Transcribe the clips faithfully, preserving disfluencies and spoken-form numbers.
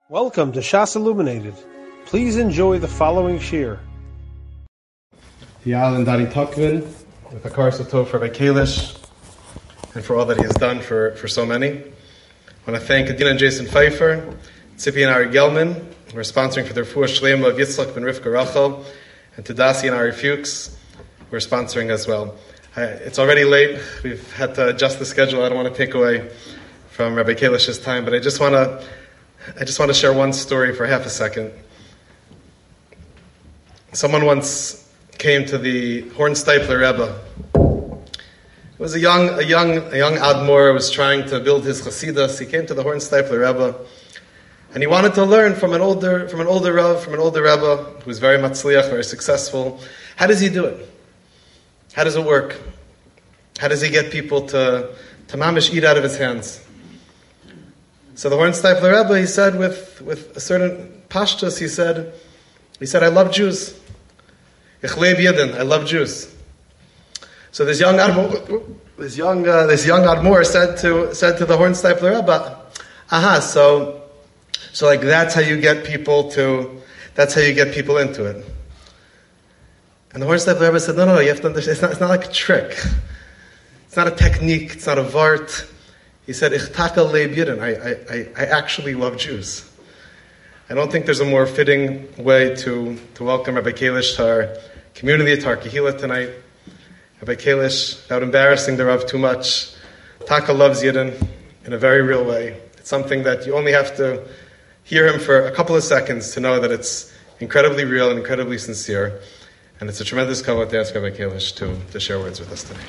Welcome to Shas Illuminated. Please enjoy the following shir. Yal and Danny Tuckman, with a Karsa Tov for Rabbi Kalish, and for all that he has done for, for so many. I want to thank Adina and Jason Pfeiffer, Tzipi and Ari Gelman, who are sponsoring for their Fuah Shlema of Yitzchak ben Rivka Rachel, and to Dasi and Ari Fuchs, who are sponsoring as well. Uh, it's already late. We've had to adjust the schedule. I don't want to take away from Rabbi Kalish's time, but I just want to I just want to share one story for half a second. Someone once came to the Hornsteipler Rebbe. It was a young, a young, a young Admor who was trying to build his Chasidus. He came to the Hornsteipler Rebbe, and he wanted to learn from an older, from an older Rebbe, from an older Rebbe who was very matzliach, very successful. How does he do it? How does it work? How does he get people to to mamish eat out of his hands? So the Hornsteipler Rebbe, he said with, with a certain pashtus, he said, he said, I love Jews. Ich lebe Yidden, I love Jews. So this young Admor, this young uh, this young Admor said to said to the Hornsteipler Rebbe, aha, so so like that's how you get people to that's how you get people into it. And the Hornsteipler Rebbe said, no, no, no, you have to understand, it's not, it's not like a trick. It's not a technique, it's not a vart. He said, Ich taka leib Yidden. I, I, I actually love Jews. I don't think there's a more fitting way to, to welcome Rabbi Kalish to our community, to our Kehillah tonight. Rabbi Kalish, without embarrassing the Rav too much, Taka loves Yidden in a very real way. It's something that you only have to hear him for a couple of seconds to know that it's incredibly real and incredibly sincere. And it's a tremendous kavod to ask Rabbi Kalish to, to share words with us today.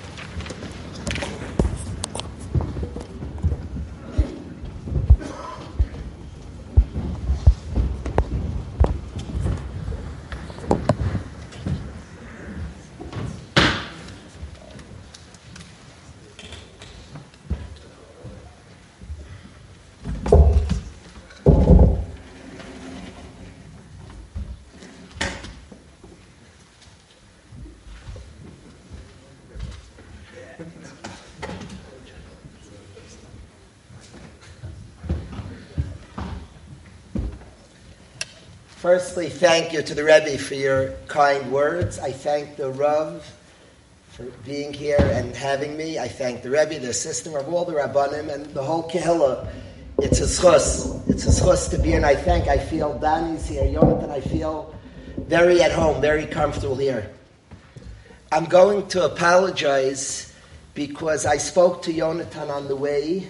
Firstly, thank you to the Rebbe for your kind words. I thank the Rav for being here and having me. I thank the Rebbe, the assistant of all the Rabbanim, and the whole Kehillah. It's a schus. It's a schus to be here, and I thank, I feel Danny's here, Yonatan, I feel very at home, very comfortable here. I'm going to apologize because I spoke to Yonatan on the way,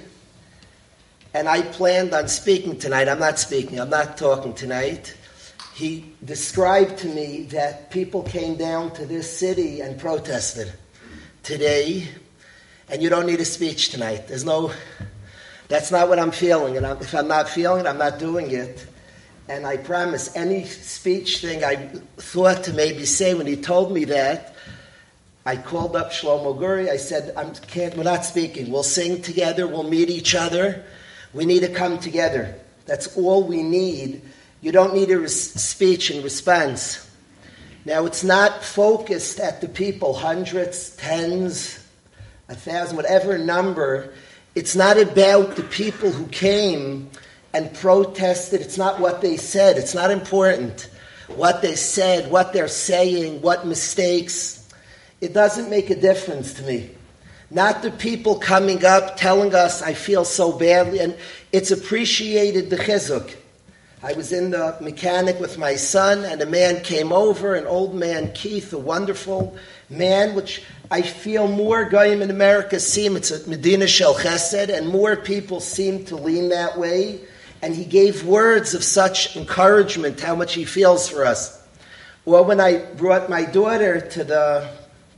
and I planned on speaking tonight. I'm not speaking. I'm not talking tonight. He described to me that people came down to this city and protested today, and you don't need a speech tonight. There's no, that's not what I'm feeling, and I'm, if I'm not feeling it, I'm not doing it. And I promise, any speech thing I thought to maybe say when he told me that, I called up Shlomo Guri. I said, I can't, we're not speaking. We'll sing together. We'll meet each other. We need to come together. That's all we need. You don't need a res- speech in response. Now, it's not focused at the people, hundreds, tens, a thousand, whatever number. It's not about the people who came and protested. It's not what they said. It's not important. What they said, what they're saying, what mistakes. It doesn't make a difference to me. Not the people coming up telling us, I feel so badly. And it's appreciated, the chizuk. I was in the mechanic with my son, and a man came over, an old man, Keith, a wonderful man, which I feel more goyim in America seem, it's a Medina Shel Chesed, and more people seem to lean that way. And he gave words of such encouragement, how much he feels for us. Well, when I brought my daughter to the,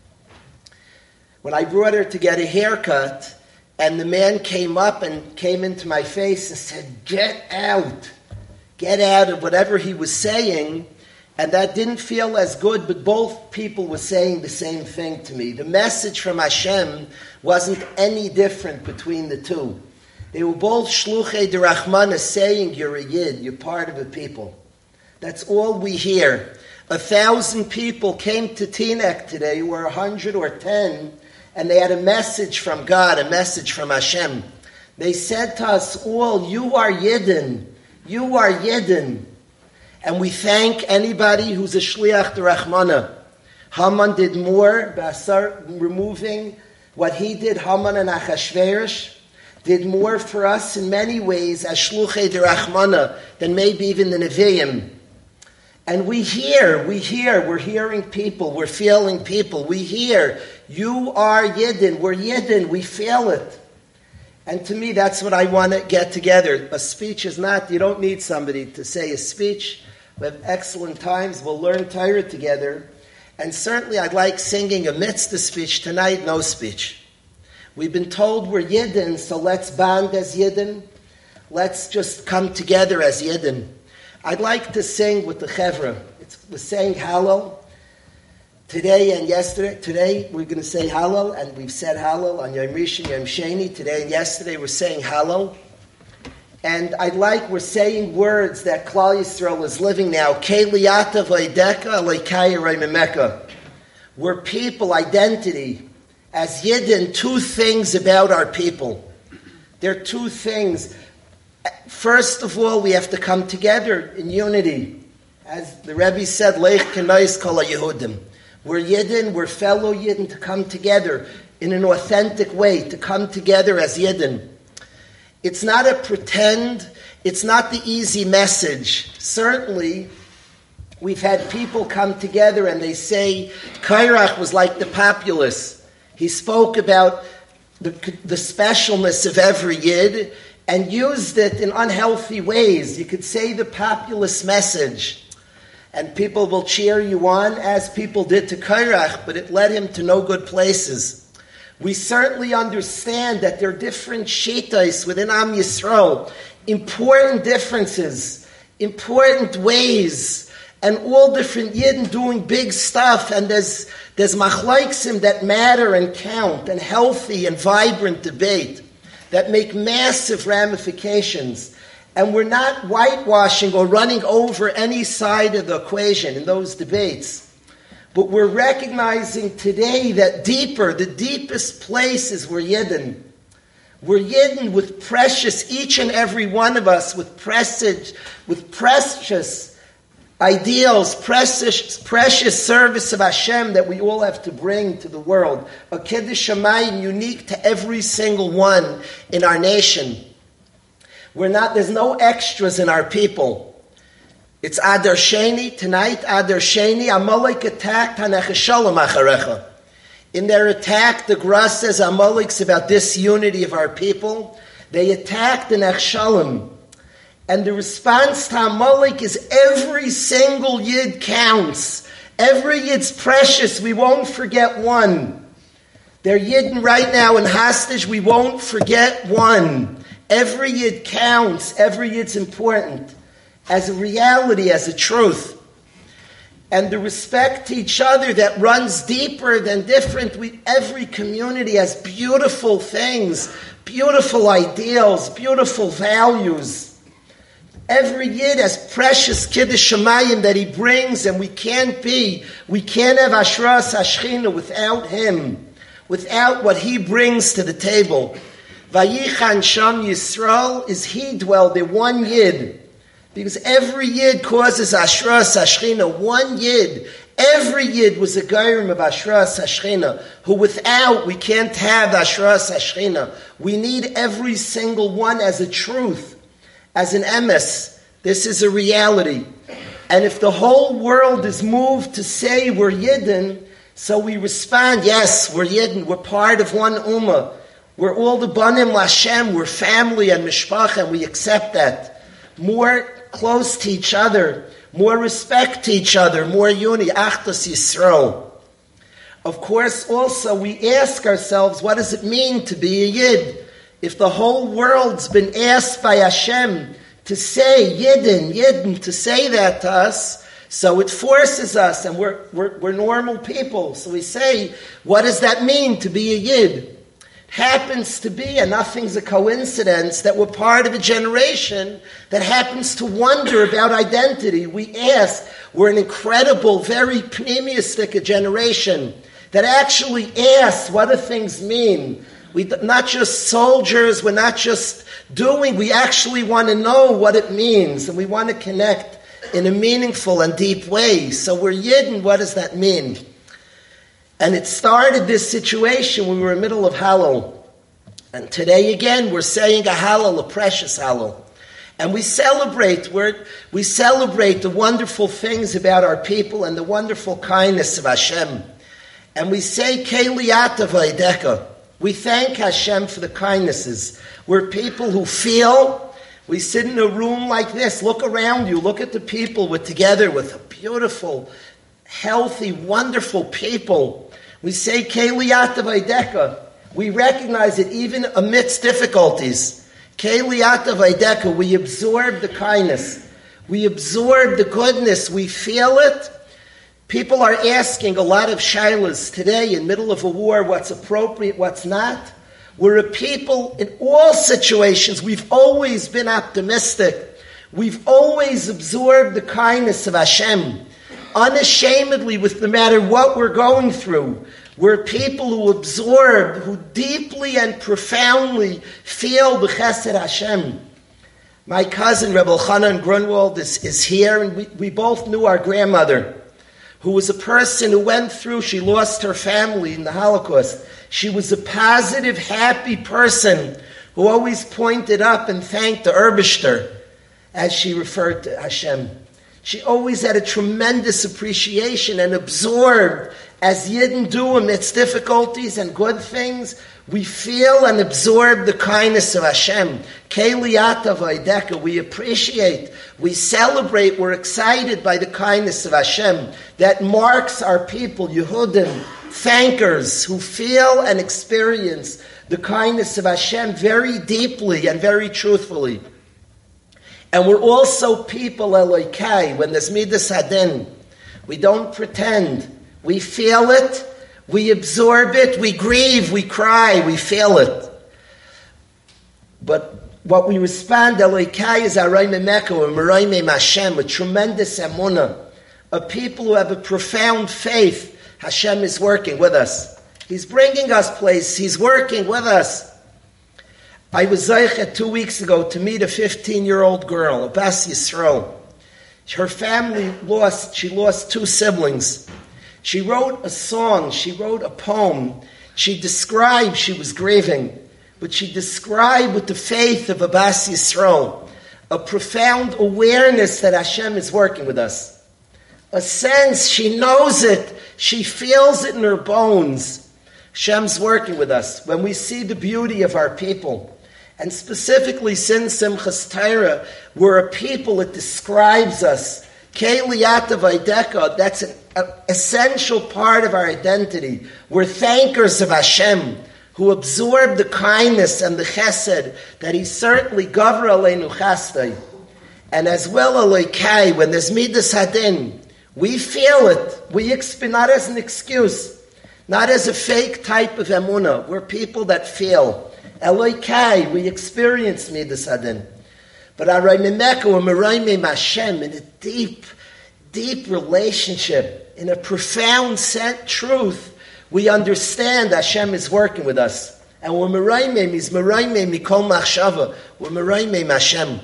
when I brought her to get a haircut, and the man came up and came into my face and said, get out. Get out of whatever he was saying, and that didn't feel as good, but both people were saying the same thing to me. The message from Hashem wasn't any different between the two. They were both shluchei derachmana saying, you're a yid, you're part of a people. That's all we hear. A thousand people came to Teaneck today, or a hundred or ten, and they had a message from God, a message from Hashem. They said to us all, you are Yidden. You are Yidden. And we thank anybody who's a Shliach D'Rachmana. Haman did more, Basar, removing what he did, Haman and Achashverosh, did more for us in many ways as Shluchei D'Rachmana than maybe even the Nevi'im. And we hear, we hear, we're hearing people, we're feeling people, we hear, you are Yidden, we're Yidden, we feel it. And to me, that's what I want to get together. A speech is not, you don't need somebody to say a speech. We have excellent times, we'll learn Torah together. And certainly I'd like singing amidst the speech tonight, no speech. We've been told we're Yidden, so let's bond as Yidden. Let's just come together as Yidden. I'd like to sing with the Chevra. It's, we're saying Hallel today and yesterday. Today we're going to say Hallel, and we've said Hallel on Yom Rishon, Yom Sheni. Today and yesterday we're saying Hallel. And I'd like, we're saying words that Klal Yisrael is living now. Keliyata v'ideka leikaya reimemeka. We're people, identity. As Yidden, two things about our people. There are two things. First of all, we have to come together in unity. As the Rebbe said, Leich kenais kol Yehudim. We're Yidden, we're fellow Yidden, to come together in an authentic way, to come together as Yidden. It's not a pretend, it's not the easy message. Certainly, we've had people come together and they say, Kairach was like the populace. He spoke about the, the specialness of every Yid, and used it in unhealthy ways. You could say the populist message, and people will cheer you on, as people did to Kairach, but it led him to no good places. We certainly understand that there are different shittais within Am Yisrael, important differences, important ways, and all different Yidden doing big stuff, and there's, there's machlaiksim that matter and count, and healthy and vibrant debate that make massive ramifications. And we're not whitewashing or running over any side of the equation in those debates. But we're recognizing today that deeper, the deepest place is we're Yidden. We're Yidden with precious, each and every one of us, with precious, with precious ideals, precious, precious service of Hashem that we all have to bring to the world. A Kiddush Shamayim unique to every single one in our nation. We're not, there's no extras in our people. It's Adar Sheni, tonight, Adar Sheni, Amalek attacked Hanecheshalom Acharecha. In their attack, the Gra says Amalek's about disunity of our people. They attacked the Nechshalim. And the response to Amalek is every single Yid counts. Every Yid's precious. We won't forget one. They're Yidden right now in hostage. We won't forget one. Every Yid counts. Every Yid's important. As a reality, as a truth. And the respect to each other that runs deeper than different. We, every community has beautiful things, beautiful ideals, beautiful values. Every Yid has precious Kiddush Shamayim that he brings, and we can't be, we can't have Ashras Hashchina without him, without what he brings to the table. Vayichan Sham Yisrael is he dwelled there, one Yid. Because every Yid causes Ashras Hashchina, one Yid. Every Yid was a Gairim of Ashras Hashchina, who without we can't have Ashras Hashchina. We need every single one as a truth. As an emes, this is a reality. And if the whole world is moved to say we're Yidden, so we respond, yes, we're Yidden, we're part of one Ummah. We're all the Banim Lashem, we're family and Mishpacha, and we accept that. More close to each other, more respect to each other, more unity, Achdus Yisrael. Of course, also, we ask ourselves, what does it mean to be a Yid? If the whole world's been asked by Hashem to say Yidden, Yidden, to say that to us, so it forces us, and we're, we're, we're normal people, so we say, what does that mean to be a Yid? It happens to be, and nothing's a coincidence, that we're part of a generation that happens to wonder about identity. We ask, we're an incredible, very pneumistic generation that actually asks, what do things mean? We're not just soldiers, we're not just doing, we actually want to know what it means, and we want to connect in a meaningful and deep way. So we're Yidden, what does that mean? And it started this situation when we were in the middle of Hallel. And today again, we're saying a Hallel, a precious Hallel. And we celebrate, we're, we celebrate the wonderful things about our people and the wonderful kindness of Hashem. And we say, Keliyata v'ideka. We thank Hashem for the kindnesses. We're people who feel. We sit in a room like this. Look around you. Look at the people we're together with. Beautiful, healthy, wonderful people. We say, Keliyata v'ideka. We recognize it even amidst difficulties. Keliyata v'ideka. We absorb the kindness. We absorb the goodness. We feel it. People are asking a lot of shaylas today in the middle of a war, what's appropriate, what's not. We're a people in all situations. We've always been optimistic. We've always absorbed the kindness of Hashem. Unashamedly, with no matter what we're going through. We're people who absorb, who deeply and profoundly feel the chesed Hashem. My cousin, Rebbe Elchanan Grunwald, is, is here, and we, we both knew our grandmother, who was a person who went through, she lost her family in the Holocaust. She was a positive, happy person who always pointed up and thanked the Erbishter as she referred to Hashem. She always had a tremendous appreciation and absorbed, as Yidden do amidst difficulties and good things, we feel and absorb the kindness of Hashem. Keliyata v'ideka. We appreciate, we celebrate, we're excited by the kindness of Hashem that marks our people, Yehudim, thankers, who feel and experience the kindness of Hashem very deeply and very truthfully. And we're also people, Elokai, when there's Midas Hadin. We don't pretend. We feel it. We absorb it, we grieve, we cry, we feel it. But what we respond, Elokai, is Arayme Mecca, or Marayme Hashem, a tremendous emunah, a people who have a profound faith. Hashem is working with us. He's bringing us place. He's working with us. I was zeichet two weeks ago to meet a fifteen-year-old girl, a Bas Yisrael. Her family lost, she lost two siblings. She wrote a song, she wrote a poem. She described, she was grieving, but she described with the faith of a Bas Yisrael, a profound awareness that Hashem is working with us. A sense, she knows it, she feels it in her bones. Hashem's working with us. When we see the beauty of our people, and specifically since Simchas Torah, we're a people that describes us. Keliyata v'ideka, that's an essential part of our identity. We're thankers of Hashem, who absorb the kindness and the chesed that He certainly gaver aleinu chasdai. And as well, Elokai, when there's Midas Hadin, we feel it. We experience, not as an excuse, not as a fake type of emunah. We're people that feel. Elokai, we experience Midas Hadin. But Arayme Mecca, or Marayme Hashem, in a deep, deep relationship, in a profound set truth, we understand Hashem is working with us. And we're Marayme, is Marayme Mikol Machshava, we're Marayme Hashem.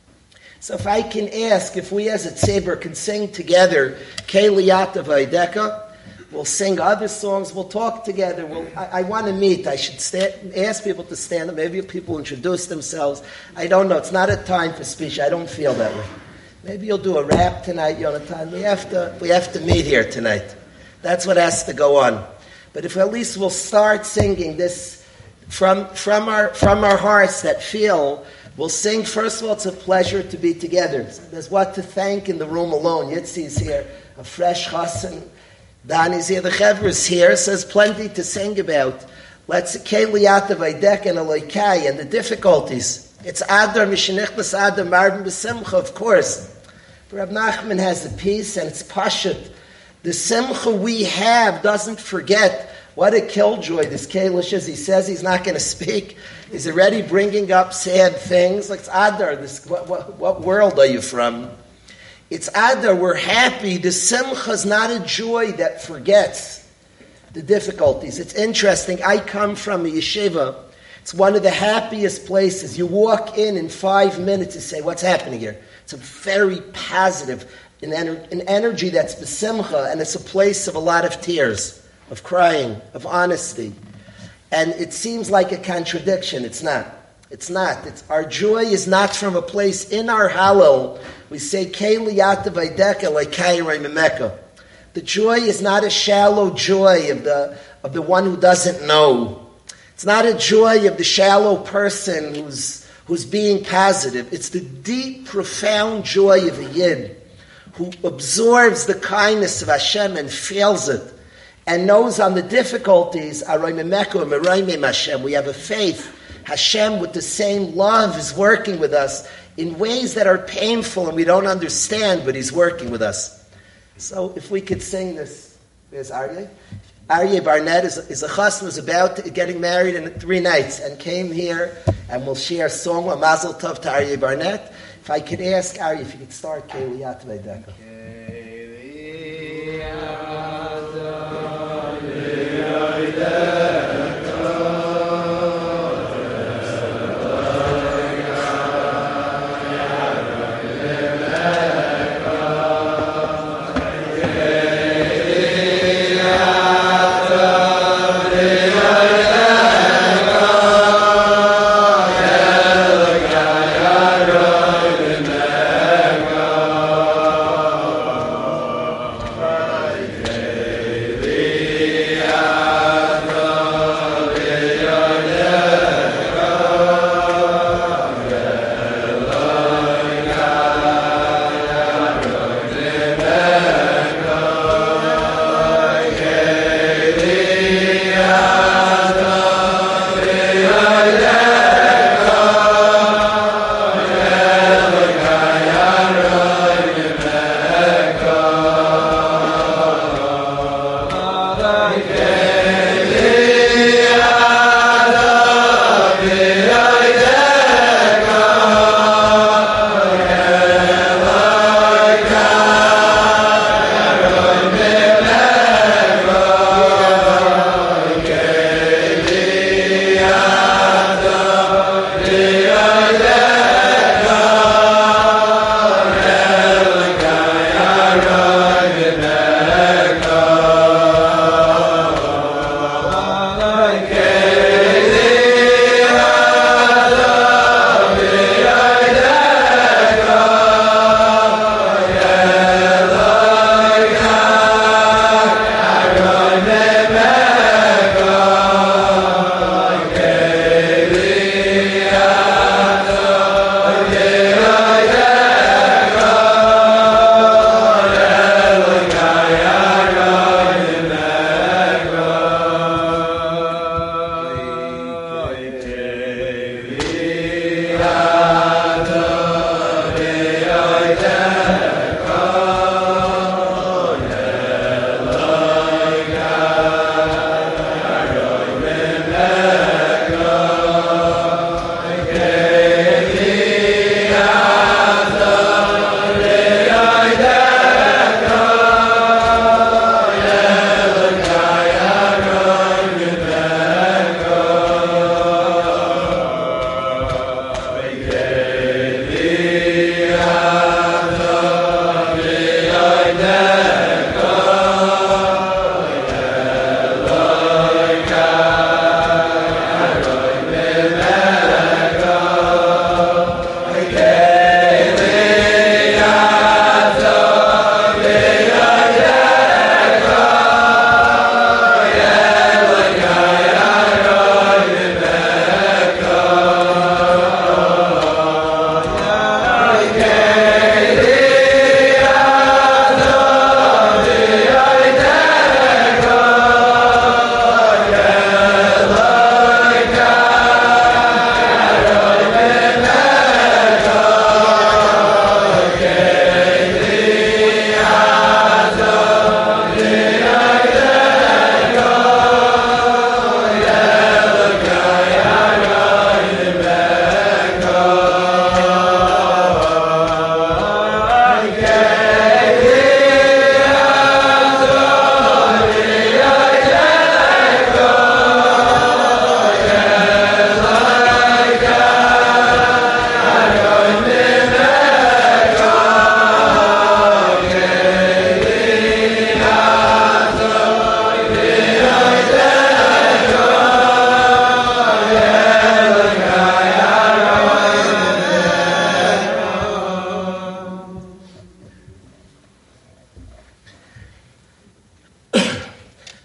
So if I can ask, if we as a Tzeber can sing together, Keliyata v'ideka, we'll sing other songs, we'll talk together. We'll, I, I want to meet. I should stand, ask people to stand up. Maybe people introduce themselves. I don't know. It's not a time for speech. I don't feel that way. Maybe you'll do a rap tonight, Yonatan. We have to, we have to meet here tonight. That's what has to go on. But if at least we'll start singing this from, from, our, from our hearts that feel, we'll sing. First of all, it's a pleasure to be together. There's what to thank in the room alone. Yitzi's here, a fresh chassan. Danny's here, the Chevra is here, so there's plenty to sing about. Let's Keliyata v'ideka and Elokai and the difficulties. It's Adar Mishenichnas Adar Marvin B'Simcha, of course. But Reb Nachman has the peace and it's Pashut. The Simcha we have doesn't forget what a killjoy this Kalish is. He says he's not going to speak. He's already bringing up sad things. Like it's Adar, this, what, what, what world are you from? It's Adar, we're happy. The Simcha is not a joy that forgets. the difficulties. It's interesting. I come from a yeshiva. It's one of the happiest places. You walk in in five minutes and say, what's happening here? It's a very positive, an, ener- an energy that's besimcha, and it's a place of a lot of tears, of crying, of honesty. And it seems like a contradiction. It's not. It's not. It's, our joy is not from a place in our Hallel. We say, Keli yata vaydeka leikayrei memeka. The joy is not a shallow joy of the of the one who doesn't know. It's not a joy of the shallow person who's who's being positive. It's the deep, profound joy of a Yid who absorbs the kindness of Hashem and feels it, and knows on the difficulties, we have a faith. Hashem, with the same love, is working with us in ways that are painful and we don't understand, but He's working with us. So if we could sing this. There's Aryeh. Aryeh Barnett is, is a chassan who's about to, getting married in three nights and came here and will share a song, a mazel tov to Aryeh Barnett. If I could ask Aryeh if you could start Keli Yata Vaydeka. Keli Yata Vaydeka.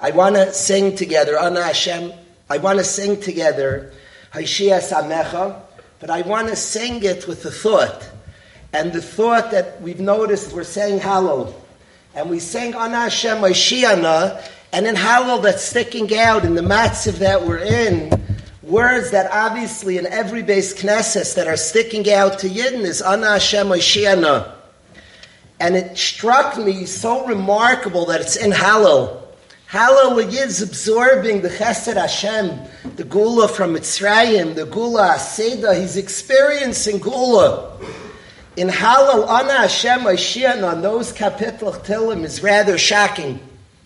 I want to sing together, Ana Hashem. I want to sing together, Haishia Samecha, but I want to sing it with a thought. And the thought that we've noticed, we're saying Hallel. And we sing Ana Hashem Haishia, and in Hallel that's sticking out in the matziv that we're in, words that obviously in every base Knesset that are sticking out to Yidden is Ana Hashem Haishia. And it struck me so remarkable that it's in Hallel. Hallel is absorbing the Chesed Hashem, the Gula from Mitzrayim, the Gula Aseda. He's experiencing Gula. In Hallel, Ana Hashem Haishia, on those kapitel Tilim is rather shocking.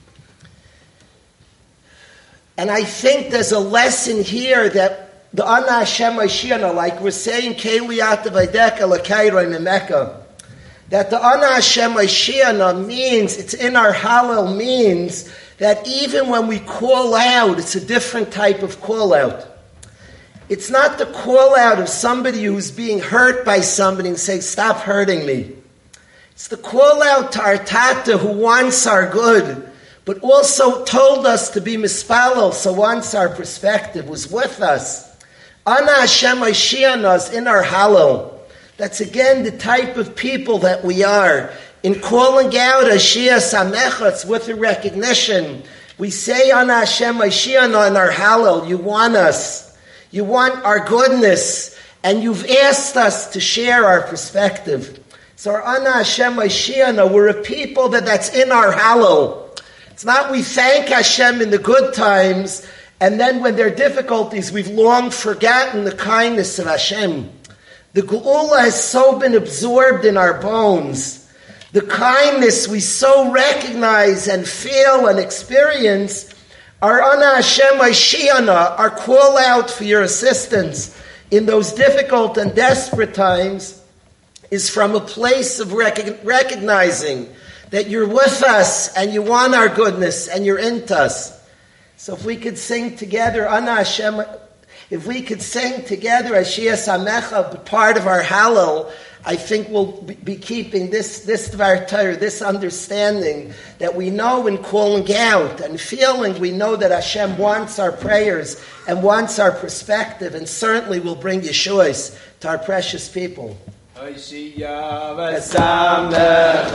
And I think there's a lesson here that the Ana Hashem Haishia, like we're saying, Keli Atavaydeka L'Kairo Memeka, that the Ana Hashem Haishia means, it's in our Hallel, means that even when we call out, it's a different type of call out. It's not the call out of somebody who's being hurt by somebody and say, stop hurting me. It's the call out to our Tata who wants our good, but also told us to be mispalel, so wants our perspective, was with us. Ana Hashem Haishia is in our Hallel. That's again the type of people that we are. In calling out Haishia Samecha, it's with a recognition. We say Ana Hashem Haishia in our Hallel, you want us. You want our goodness. And you've asked us to share our perspective. So our Ana Hashem Haishia, we're a people that that's in our Hallel. It's not we thank Hashem in the good times, and then when there are difficulties, we've long forgotten the kindness of Hashem. The Geula has so been absorbed in our bones. The kindness we so recognize and feel and experience, our Ana Hashem Haishia, our call out for your assistance in those difficult and desperate times, is from a place of rec- recognizing that you're with us and you want our goodness and you're into us. So if we could sing together, Ana Hashem, if we could sing together Haishia Samecha, part of our Hallel, I think we'll be keeping this this Dvar Torah, this understanding that we know in calling out and feeling, we know that Hashem wants our prayers and wants our perspective, and certainly will bring Yeshuas to our precious people. Haishia Samecha,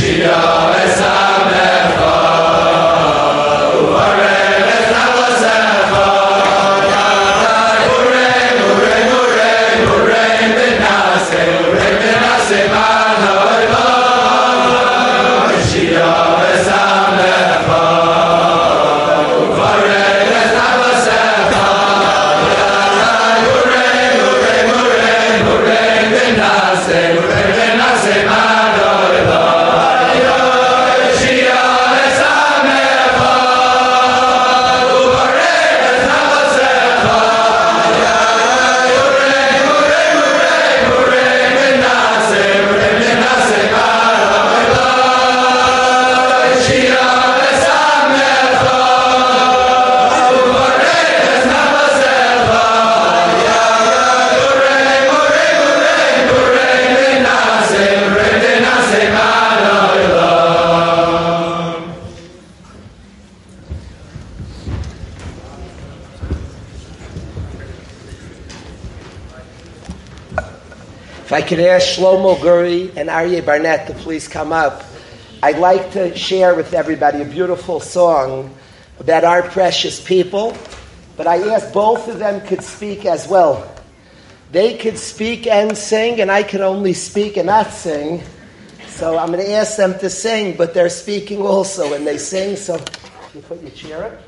If I could ask Shlomo Guri and Aryeh Barnett to please come up, I'd like to share with everybody a beautiful song about our precious people, but I asked both of them could speak as well. They could speak and sing, and I could only speak and not sing. So I'm going to ask them to sing, but they're speaking also, and they sing. So if you put your chair up.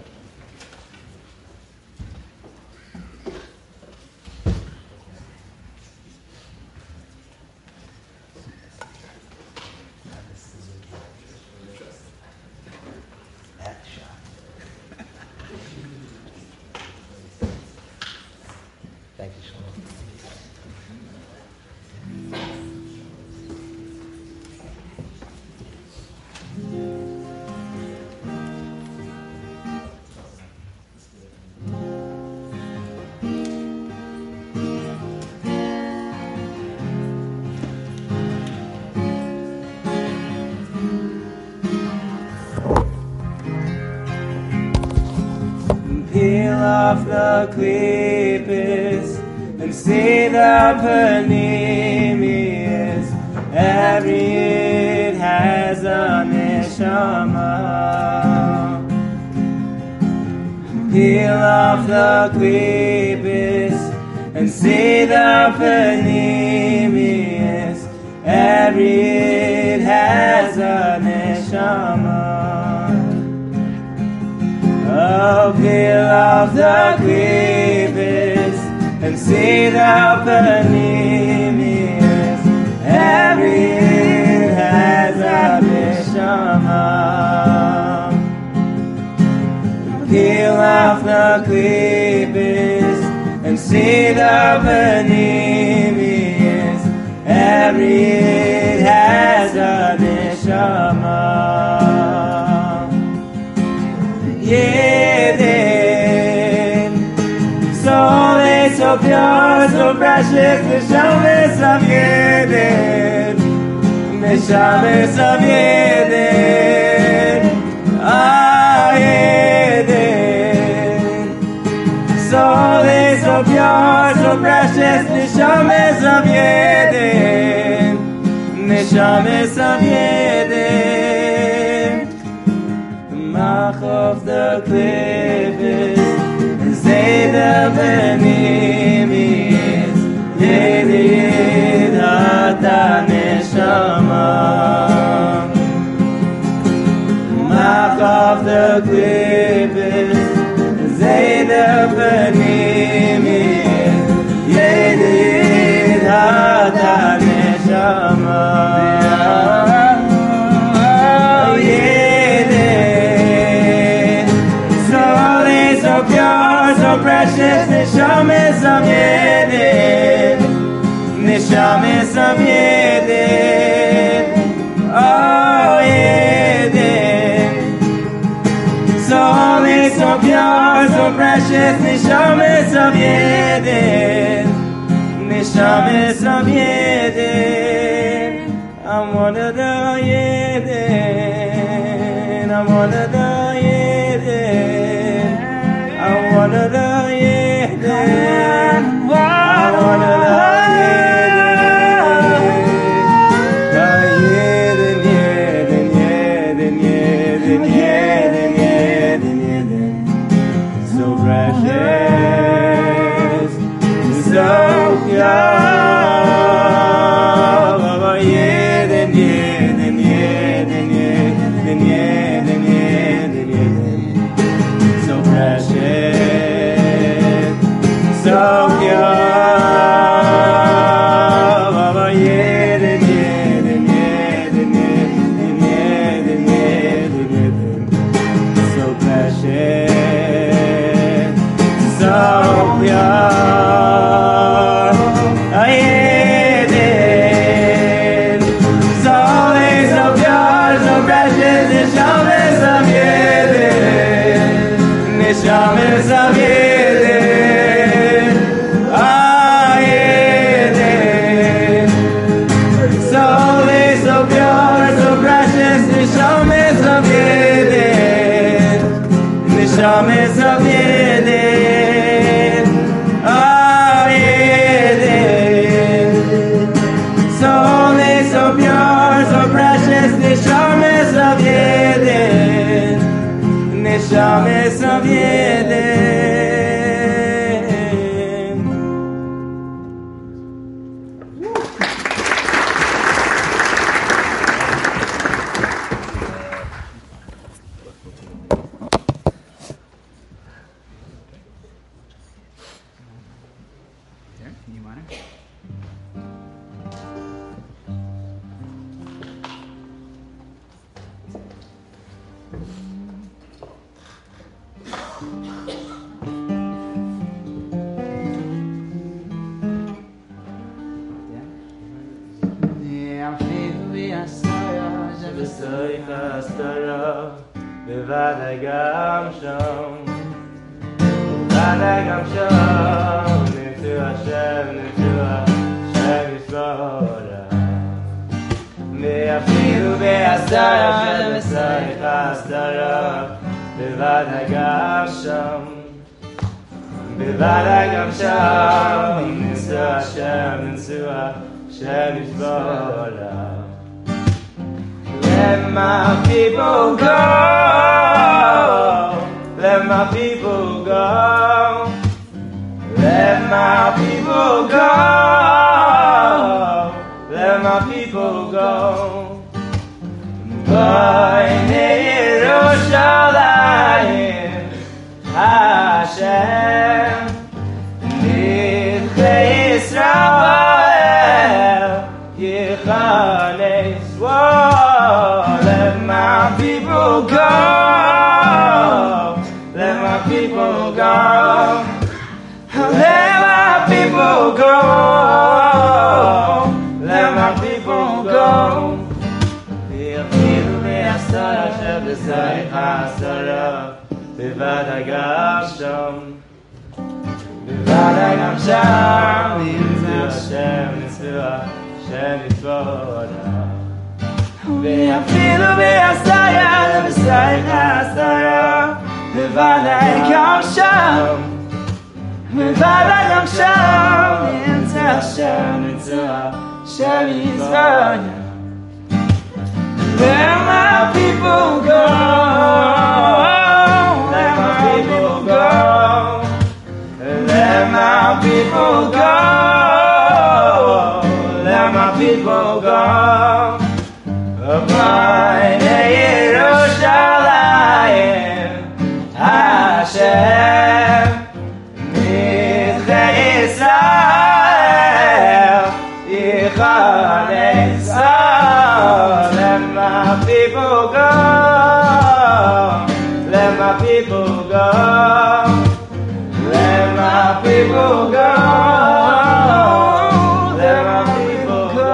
Thank you, Shlomo. Peel off the clippers and see the panemius. Every it has a neshama. Peel off the clippers and see the panemius. Every it has a neshama. Oh, peel off the clippers and see the panemius. Every it has a neshama. Peel off the clippers and see the panemius. Every it has a neshama. Yedin, so they so pure, so precious, Neshames of Yedin, Neshames of Yedin, ah Yedin, so they so pure, so precious, Neshames of Yedin, Neshames of Yedin. Mach of the clippers, say the benemis, Yedid hata neshama. Mach of the clippers, say the benemis, Yedid hata neshama. So precious, Neshames of Yedin, Neshames of Yedin, oh Yedin. So holy, so pure, so precious, Neshames of Yedin, Neshames of Yedin. I'm one of the Yedin, I'm one of the Yedin. I wanna the Yedin, I wanna the Yedin, the Yedin, Neshames Avieden, Neshames Avieden, Avieden. Soul is so pure, so precious, Neshames Avieden, Neshames Avieden, Avieden. Soul is so pure, so precious, Neshames Avieden, Neshames Avieden. E minor. Bevada gam shom, bevada gam shom, nitu Hashem, nitu Hashem Yisroel. Me'afilu be'asara, v'sayich asara, bevada gam shom, bevada gam shom, nitu Hashem, nitu Hashem Yisroel. Let my people go. Let my people go. Let my people go. Let my people go. B'nei Yerushalayim Hashem Nidchei Yisrael Yichanes. Let my people go. Let my people go. Let my people go. Let my people go. V'yafilu be'asara sheb'sayich asara, bevada gam shom, bevada gam shom, nitu Hashem, nitu Hashem Yisroel. Ve'afilu be'asara, v'sayich asara, bevada gam shom, bevada gam shom, nitu Hashem, nitu Hashem Yisroel. Let my people go. Let my people go. Let my people go. Let my people go. B'nei Yerushalayim Hashem Nidchei Yisrael Yichanes. Let my people go. Let my people go. Let my people go. Let my people go.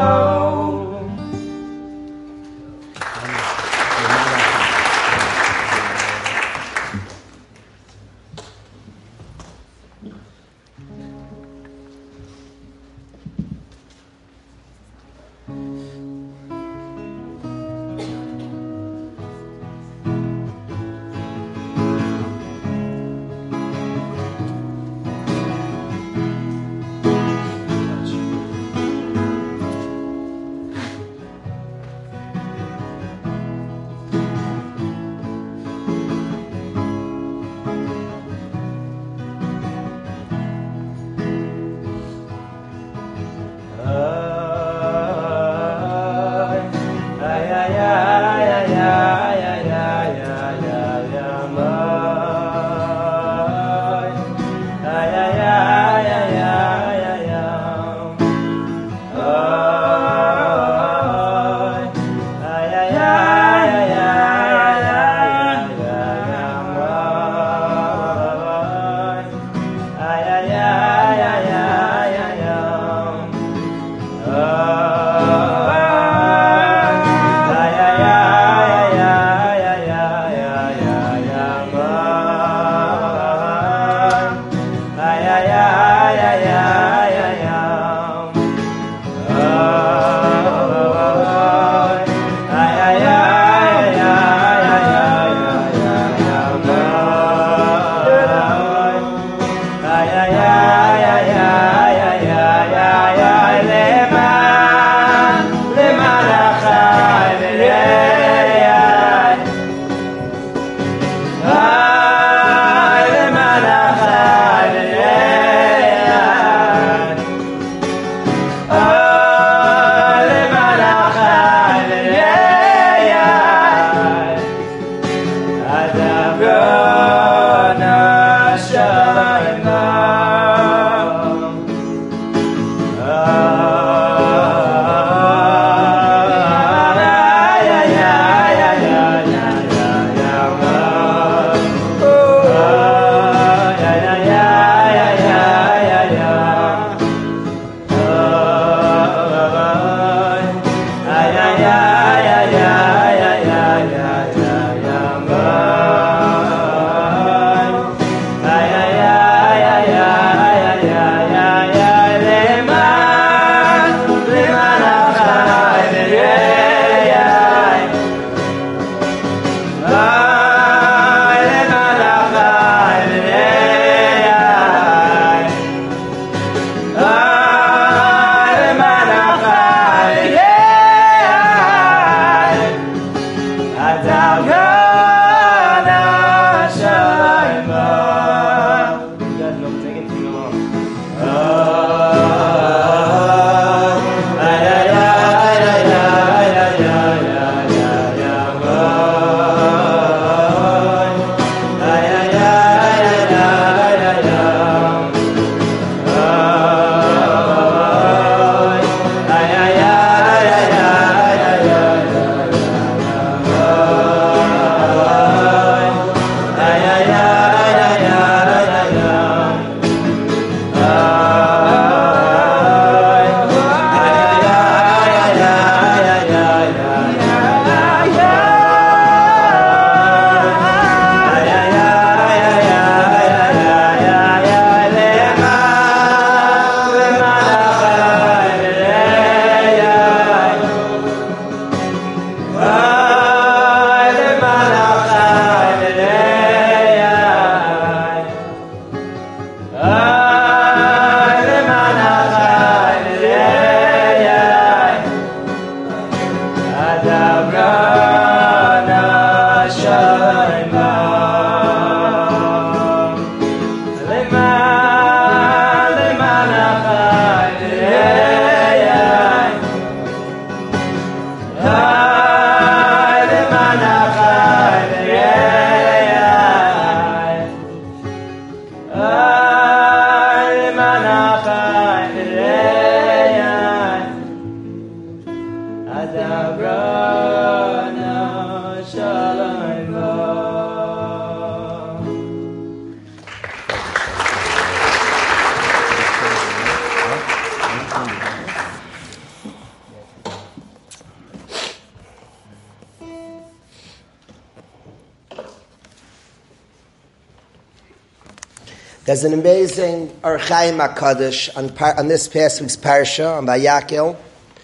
There's an amazing Or Chaim HaKadosh on, par, on this past week's Parsha, on Vayakil.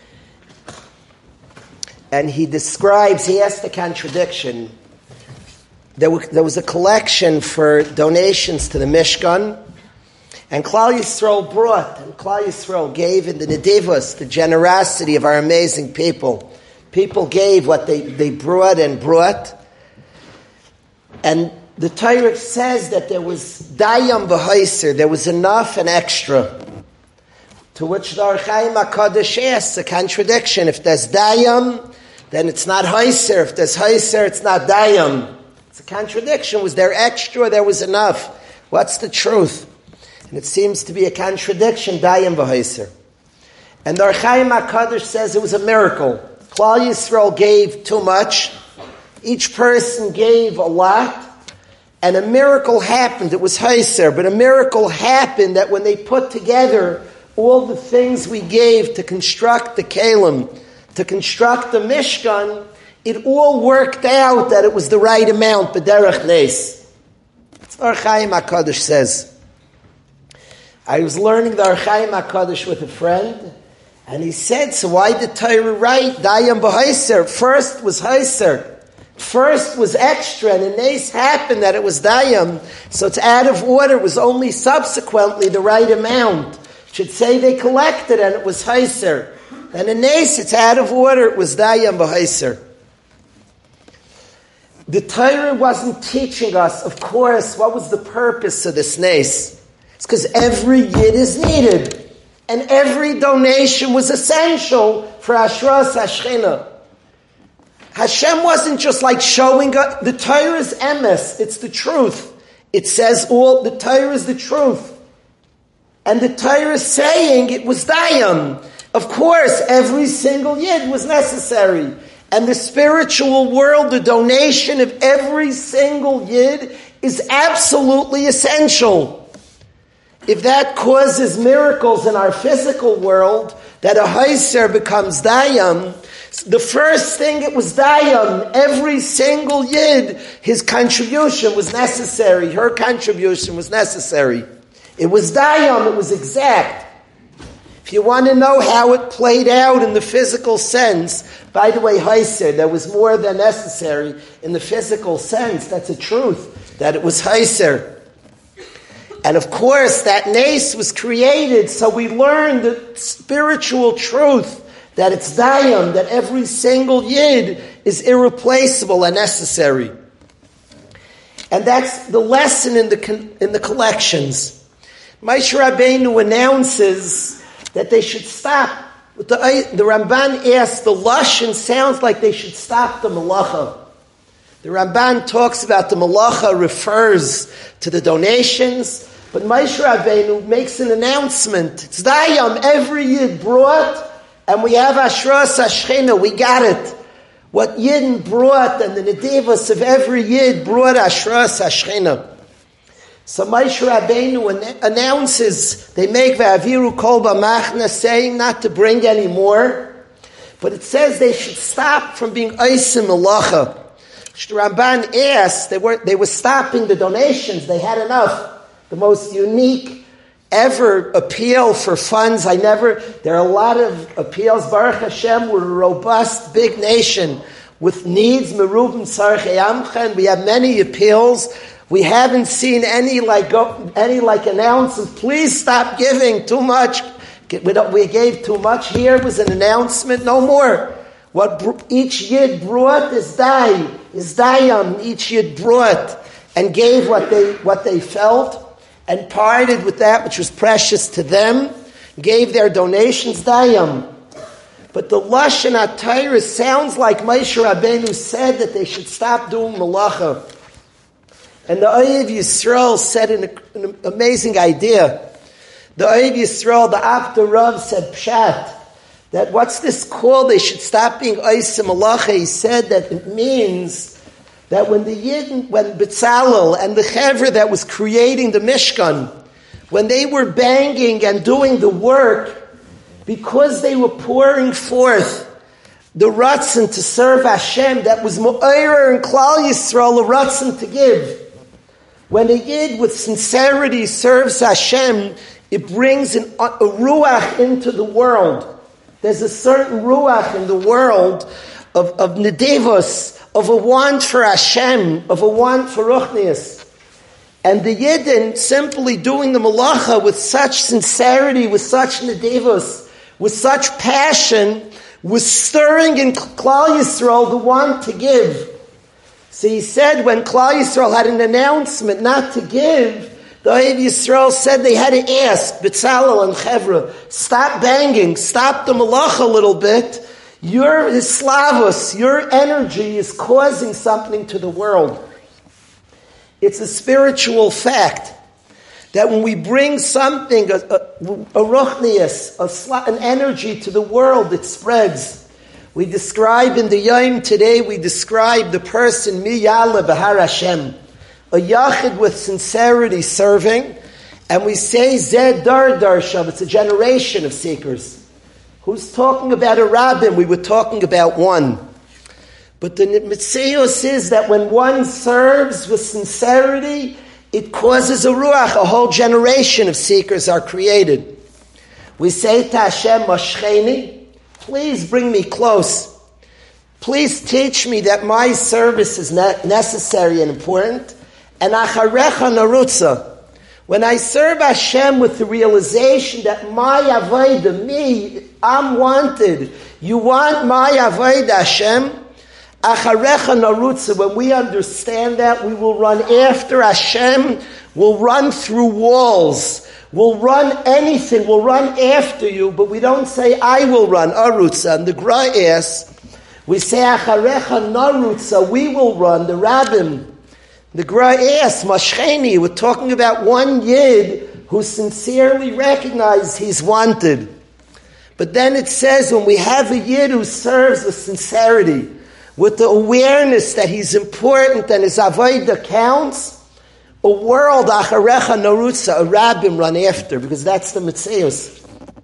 And he describes, he asked the contradiction. There, were, there was a collection for donations to the Mishkan, and Klal Yisrael brought, and Klal Yisrael gave in the Nedivos, the generosity of our amazing people. People gave what they, they brought and brought. And the Torah says that there was dayam v'haiser, there was enough and extra. To which the Or Chaim HaKadosh asks a contradiction. If there's dayam, then it's not haiser. If there's haiser, it's not dayam. It's a contradiction. Was there extra? There was enough. What's the truth? And it seems to be a contradiction, dayam v'haiser. And the Or Chaim HaKadosh says it was a miracle. Klal Yisrael gave too much. Each person gave a lot. And a miracle happened. It was haiser, but a miracle happened that when they put together all the things we gave to construct the Kalim, to construct the Mishkan, it all worked out that it was the right amount, b'derech nes. That's what Or Chaim HaKadosh says. I was learning the Or Chaim HaKadosh with a friend, and he said, so why did Torah write dayam b'haiser? First was haiser. First was extra, and the nes happened that it was dayam, so it's out of order. It was only subsequently the right amount. It should say they collected and it was haiser. Then the nes, it's out of order. It was dayam b'haiser. The Torah wasn't teaching us, of course, what was the purpose of this nes. It's because every yid is needed, and every donation was essential for Ashras Hashchina. Hashem wasn't just like showing us. The Torah is emes. It's the truth. It says all, the Torah is the truth. And the Torah is saying it was dayam. Of course, every single yid was necessary. And the spiritual world, the donation of every single yid is absolutely essential. If that causes miracles in our physical world, that a haiser becomes dayam, the first thing it was dayam. Every single yid, his contribution was necessary. Her contribution was necessary. It was dayam. It was exact. If you want to know how it played out in the physical sense, by the way, haiser, there was more than necessary in the physical sense. That's a truth, that it was haiser. And of course, that nes was created, so we learned the spiritual truth that it's dayam, that every single yid is irreplaceable and necessary. And that's the lesson in the in the collections. Moshe Rabbeinu announces that they should stop. The, the Ramban asks, the Lashon sounds like they should stop the Malacha. The Ramban talks about the Malacha refers to the donations, but Moshe Rabbeinu makes an announcement. It's Dayam, every Yid brought, and we have Ashras Hashchina, we got it. What Yidden brought, and the Nedivos of every Yid brought Ashras Hashchina. So Moshe Rabbeinu announces, they make V'aviru Kol B'machna, saying not to bring any more, but it says they should stop from being Eisim Malacha. The Ramban asked, they were, they were stopping the donations, they had enough. The most unique ever appeal for funds, I never, there are a lot of appeals, Baruch Hashem, we're a robust, big nation with needs, Merubim Tzarchei Amcha, and we have many appeals. We haven't seen any like, any like announcements, please stop giving too much. We, don't, we gave too much, here was an announcement, no more. What each Yid brought is dai, is dayam. Each Yid brought and gave what they what they felt and parted with that which was precious to them, gave their donations dayam. But the Lashon HaTorah sounds like Moshe Rabbeinu said that they should stop doing malacha. And the Oyev Yisrael said an, an amazing idea. The Oyev Yisrael, the Abda Rav, said pshat. That what's this called? They should stop being Eisim Malacha. He said that it means that when the Yidden, when Betzalel and the Chevra that was creating the Mishkan, when they were banging and doing the work, because they were pouring forth the Ratzon to serve Hashem, that was Mo'erer and Klal Yisrael, a Ratzon to give. When a Yid with sincerity serves Hashem, it brings an, a Ruach into the world. There's a certain ruach in the world of, of nedivos, of a want for Hashem, of a want for ruchnius. And the Yidden simply doing the malacha with such sincerity, with such nedivos, with such passion, was stirring in Klal Yisrael the want to give. So he said when Klal Yisrael had an announcement not to give, the Oyev Yisrael said they had to ask Betzalel and Chevra, stop banging, stop the malacha a little bit. Your Slavos, your energy is causing something to the world. It's a spiritual fact that when we bring something, a, a, a ruchnius, a, an energy to the world, it spreads. We describe in the Yom today, we describe the person, Mi Ya'aleh B'Har Hashem. A yachid with sincerity serving, and we say Zed Dar Darshav, it's a generation of seekers. Who's talking about a rabbin? We were talking about one. But the Mitzios is that when one serves with sincerity, it causes a ruach, a whole generation of seekers are created. We say to Hashem, Mashcheni, please bring me close. Please teach me that my service is necessary and important. And acharecha narutza. When I serve Hashem with the realization that my avodah, me, I'm wanted. You want my avodah, Hashem? Acharecha narutza. When we understand that, we will run after Hashem. We'll run through walls. We'll run anything. We'll run after you. But we don't say, I will run. Arutza. And the Gra asks, we say, acharecha narutza. We will run. The rabbin. The Gra asks, Mashcheni, we're talking about one Yid who sincerely recognizes he's wanted. But then it says when we have a Yid who serves with sincerity, with the awareness that he's important and his avodah counts, a world, acharecha narutza, a rabbim run after, because that's the mitzios.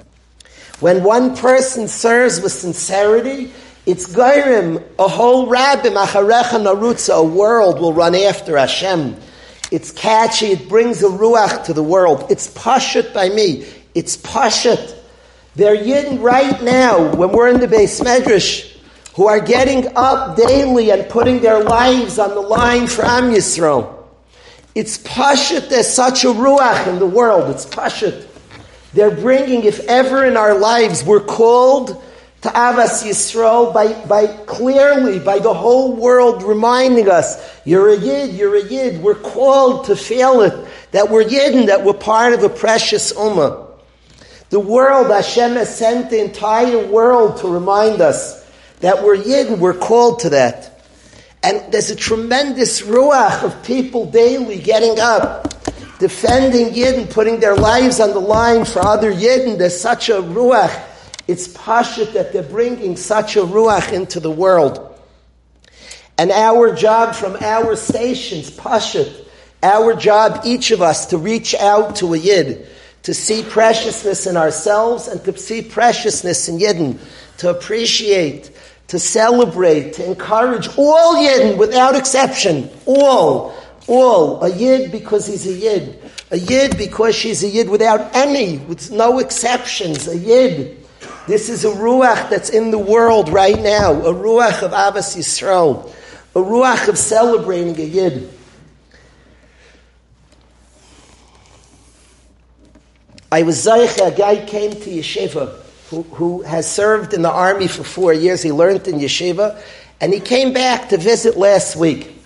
When one person serves with sincerity, it's Gairim, a whole rabbim, acharecha narutza, a world will run after Hashem. It's catchy, it brings a ruach to the world. It's pashut by me. It's pashut. They're Yidden right now, when we're in the Beis Medrash, who are getting up daily and putting their lives on the line for Am Yisrael. It's pashut, there's such a ruach in the world. It's pashut. They're bringing, if ever in our lives we're called to Avas Yisrael by, by clearly, by the whole world reminding us, you're a Yid, you're a Yid. We're called to feel it, that we're Yidden, that we're part of a precious Ummah. The world, Hashem has sent the entire world to remind us that we're Yidden, we're called to that. And there's a tremendous ruach of people daily getting up, defending Yidden, putting their lives on the line for other Yidden. There's such a ruach. It's pashut that they're bringing such a ruach into the world. And our job from our stations, pashut, our job, each of us, to reach out to a Yid, to see preciousness in ourselves and to see preciousness in Yidden, to appreciate, to celebrate, to encourage all Yidden without exception. All. All. A Yid because he's a Yid. A Yid because she's a Yid without any, with no exceptions. A Yid. This is a ruach that's in the world right now. A ruach of Avas Yisrael. A ruach of celebrating a Yid. I was Zaycha, a guy came to Yeshiva who, who has served in the army for four years. He learned in Yeshiva. And he came back to visit last week.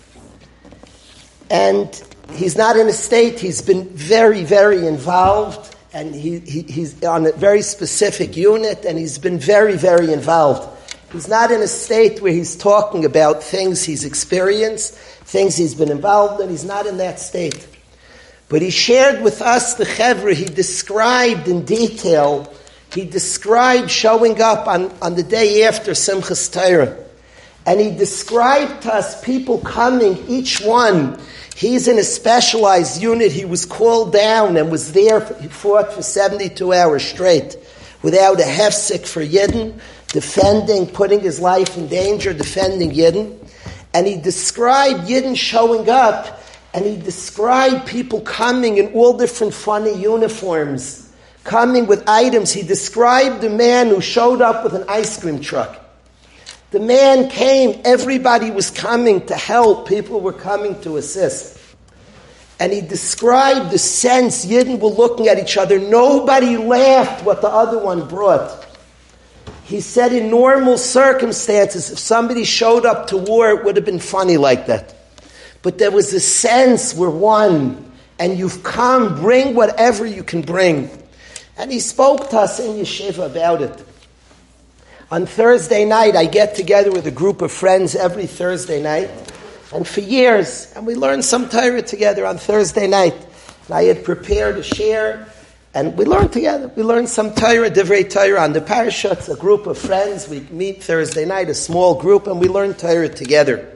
And he's not in a state. He's been very, very involved. And he, he he's on a very specific unit. And he's been very, very involved. He's not in a state where he's talking about things he's experienced, things he's been involved in. He's not in that state. But he shared with us the chevra. He described in detail, he described showing up on, on the day after Simchas Torah. And he described to us people coming, each one. He's in a specialized unit. He was called down and was there. He fought for seventy-two hours straight without a hefsek for Yidden, defending, putting his life in danger, defending Yidden. And he described Yidden showing up. And he described people coming in all different funny uniforms, coming with items. He described a man who showed up with an ice cream truck. The man came, everybody was coming to help, people were coming to assist. And he described the sense, Yidden were looking at each other, nobody laughed what the other one brought. He said in normal circumstances, if somebody showed up to war, it would have been funny like that. But there was a sense we're one, and you've come, bring whatever you can bring. And he spoke to us in Yeshiva about it. On Thursday night, I get together with a group of friends every Thursday night, and for years, and we learned some Torah together on Thursday night. And I had prepared a share, and we learned together. We learned some Torah, Divrei Torah on the parashas, a group of friends. We meet Thursday night, a small group, and we learn Torah together.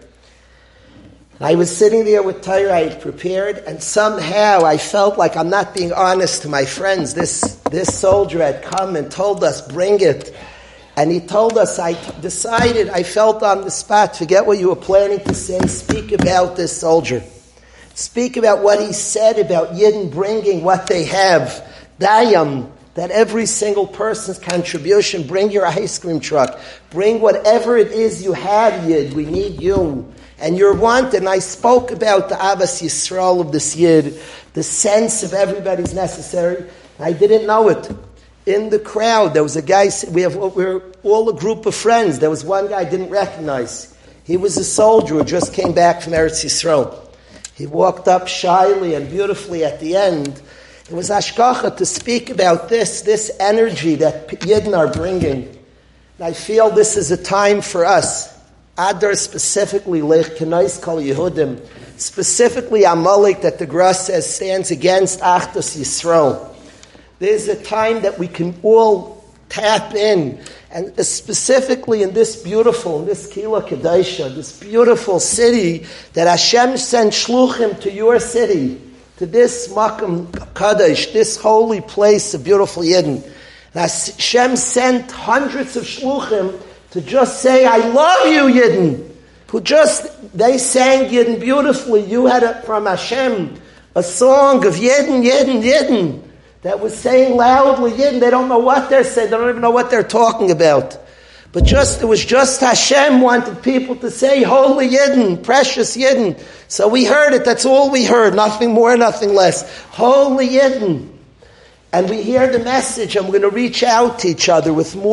I was sitting there with Torah I had prepared, and somehow I felt like I'm not being honest to my friends. This this soldier had come and told us, bring it. And he told us, I t- decided, I felt on the spot, forget what you were planning to say, speak about this soldier. Speak about what he said about Yidden bringing what they have. Dayam, that every single person's contribution, bring your ice cream truck. Bring whatever it is you have, Yid. We need you. And you're wanted. And I spoke about the Avas Yisrael of this Yid, the sense of everybody's necessary. I didn't know it. In the crowd, there was a guy, we have, we're all a group of friends. There was one guy I didn't recognize. He was a soldier who just came back from Eretz Yisrael. He walked up shyly and beautifully at the end. It was Ashkacha to speak about this, this energy that Yidden are bringing. And I feel this is a time for us. Adar specifically, Lech Kenais Kol Yehudim, specifically Amalek that the Gra says stands against Achdus Yisrael. There's a time that we can all tap in, and specifically in this beautiful, in this Kila Kedisha, this beautiful city that Hashem sent shluchim to your city, to this Makam Kadesh, this holy place of beautiful Yidden. And Hashem sent hundreds of shluchim to just say, I love you, Yidden. Who just, they sang Yidden beautifully. You had a, from Hashem a song of Yidden, Yidden, Yidden. That was saying loudly, Yidden, they don't know what they're saying, they don't even know what they're talking about. But just, it was just Hashem wanted people to say, holy Yidden, precious Yidden. So we heard it, that's all we heard, nothing more, nothing less. Holy Yidden. And we hear the message, and we're going to reach out to each other with more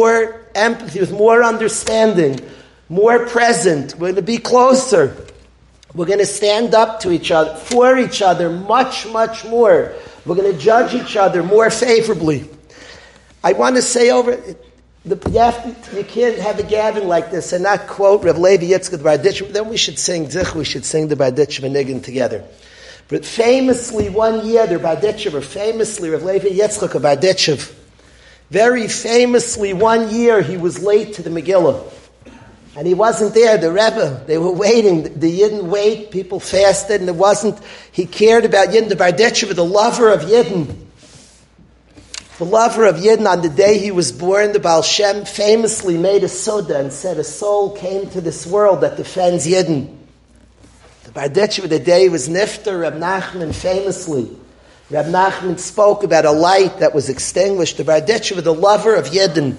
empathy, with more understanding, more present. We're going to be closer. We're going to stand up to each other, for each other, much, much more. We're going to judge each other more favorably. I want to say over, the, you, have to, you can't have a gathering like this and not quote Rav Levi Yitzchak the Barditchev. Then we should sing Zich, we should sing the Barditchev and Niggin together. But famously, one year, the Barditchev, or famously, Rav Levi Yitzchak of Barditchev, very famously, one year he was late to the Megillah. And he wasn't there, the Rebbe. They were waiting. The Yidden wait, people fasted, and it wasn't, he cared about Yidden. The Barditchev, the lover of Yidden. The lover of Yidden, on the day he was born, the Baal Shem famously made a soda and said, a soul came to this world that defends Yidden. The Barditchev, the day he was Nifter, Reb Nachman famously. Reb Nachman spoke about a light that was extinguished. The Barditchev, the lover of Yidden.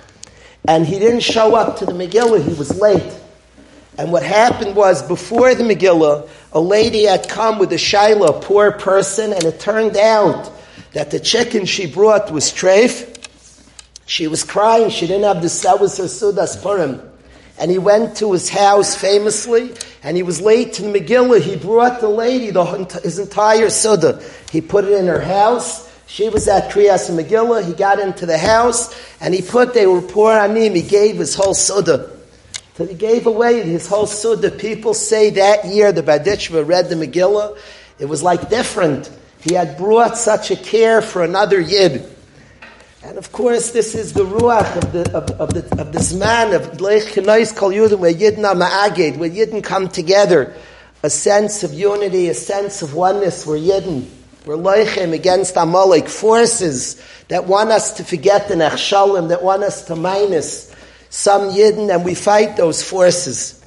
And he didn't show up to the Megillah, he was late. And what happened was, before the Megillah, a lady had come with a shaila, a poor person, and it turned out that the chicken she brought was treif. She was crying, she didn't have the, that was her Sudas Purim. And he went to his house famously, and he was late to the Megillah. He brought the lady the, his entire Suda. He put it in her house. She was at Kriyas Megillah. He got into the house, and he put, they were poor anim, he gave his whole Suda. So he gave away his whole Suda. People say that year the Barditchev read the Megillah, it was like different. He had brought such a care for another Yid. And of course, this is the ruach of the of, of the of this man of Leich Chenais Kol Yudim, where Yidden are ma'aged, where Yidden come together, a sense of unity, a sense of oneness. We're Yidden, we're Leichem against Amalek, forces that want us to forget the Nechshalim, that want us to minus some Yidden, and we fight those forces.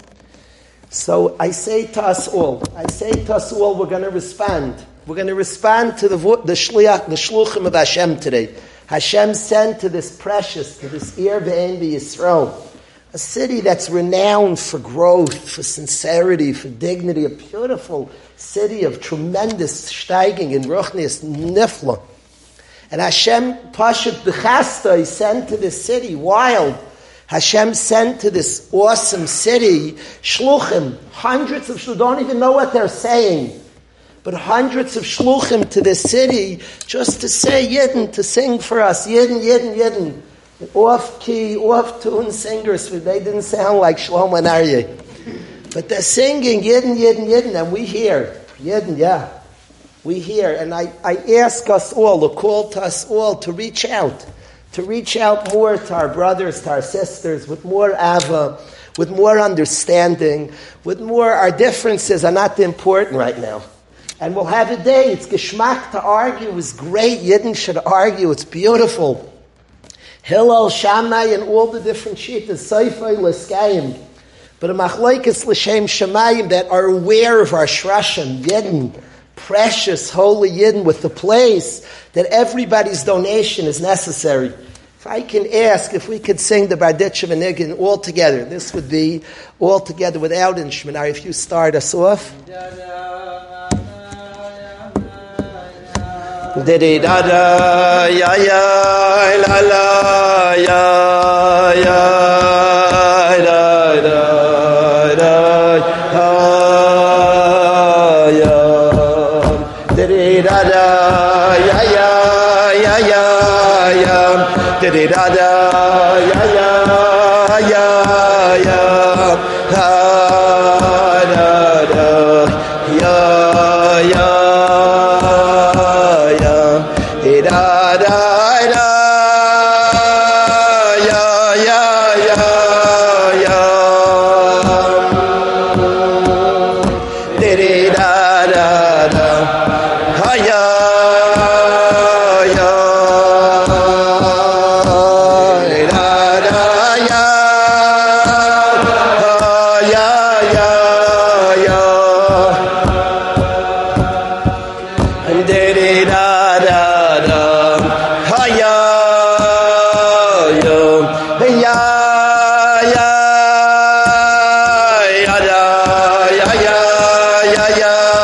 So I say to us all, I say to us all, we're going to respond. We're going to respond to the the shliach, the shluchim of Hashem today. Hashem sent to this precious, to this Ir Ve'en B'Yisrael, a city that's renowned for growth, for sincerity, for dignity, a beautiful city of tremendous steiging in Ruchnius Nifla. And Hashem, Pashat B'Chasta, he sent to this city, wild. Hashem sent to this awesome city, shluchim, hundreds of shluchim, don't even know what they're saying. But hundreds of shluchim to this city just to say Yidden, to sing for us. Yidden, Yidden, Yidden. Off-key, off-tune singers. They didn't sound like Shlomo and Aryeh. But they're singing Yidden, Yidden, Yidden. And we hear. Yidden, yeah. We hear. And I, I ask us all, a call to us all to reach out. To reach out more to our brothers, to our sisters, with more ava, with more understanding, with more, our differences are not important right now. And we'll have a day, it's geschmack to argue, it's great, Yidden should argue, it's beautiful. Hillel, Shammai, and all the different shittas, Seifai, Leskayim. But a machlokes l'shem Shemayim that are aware of our Shrashim, Yidden, precious, holy Yidden, with the place that everybody's donation is necessary. If I can ask, if we could sing the Barditchev and Niggin all together, this would be all together without instrument. If you start us off. Diddy da da ya ya la la ya ya da da da ya diddy da da ya ya ya ya ya diddy da da ya ya ya ya da da ya ya ya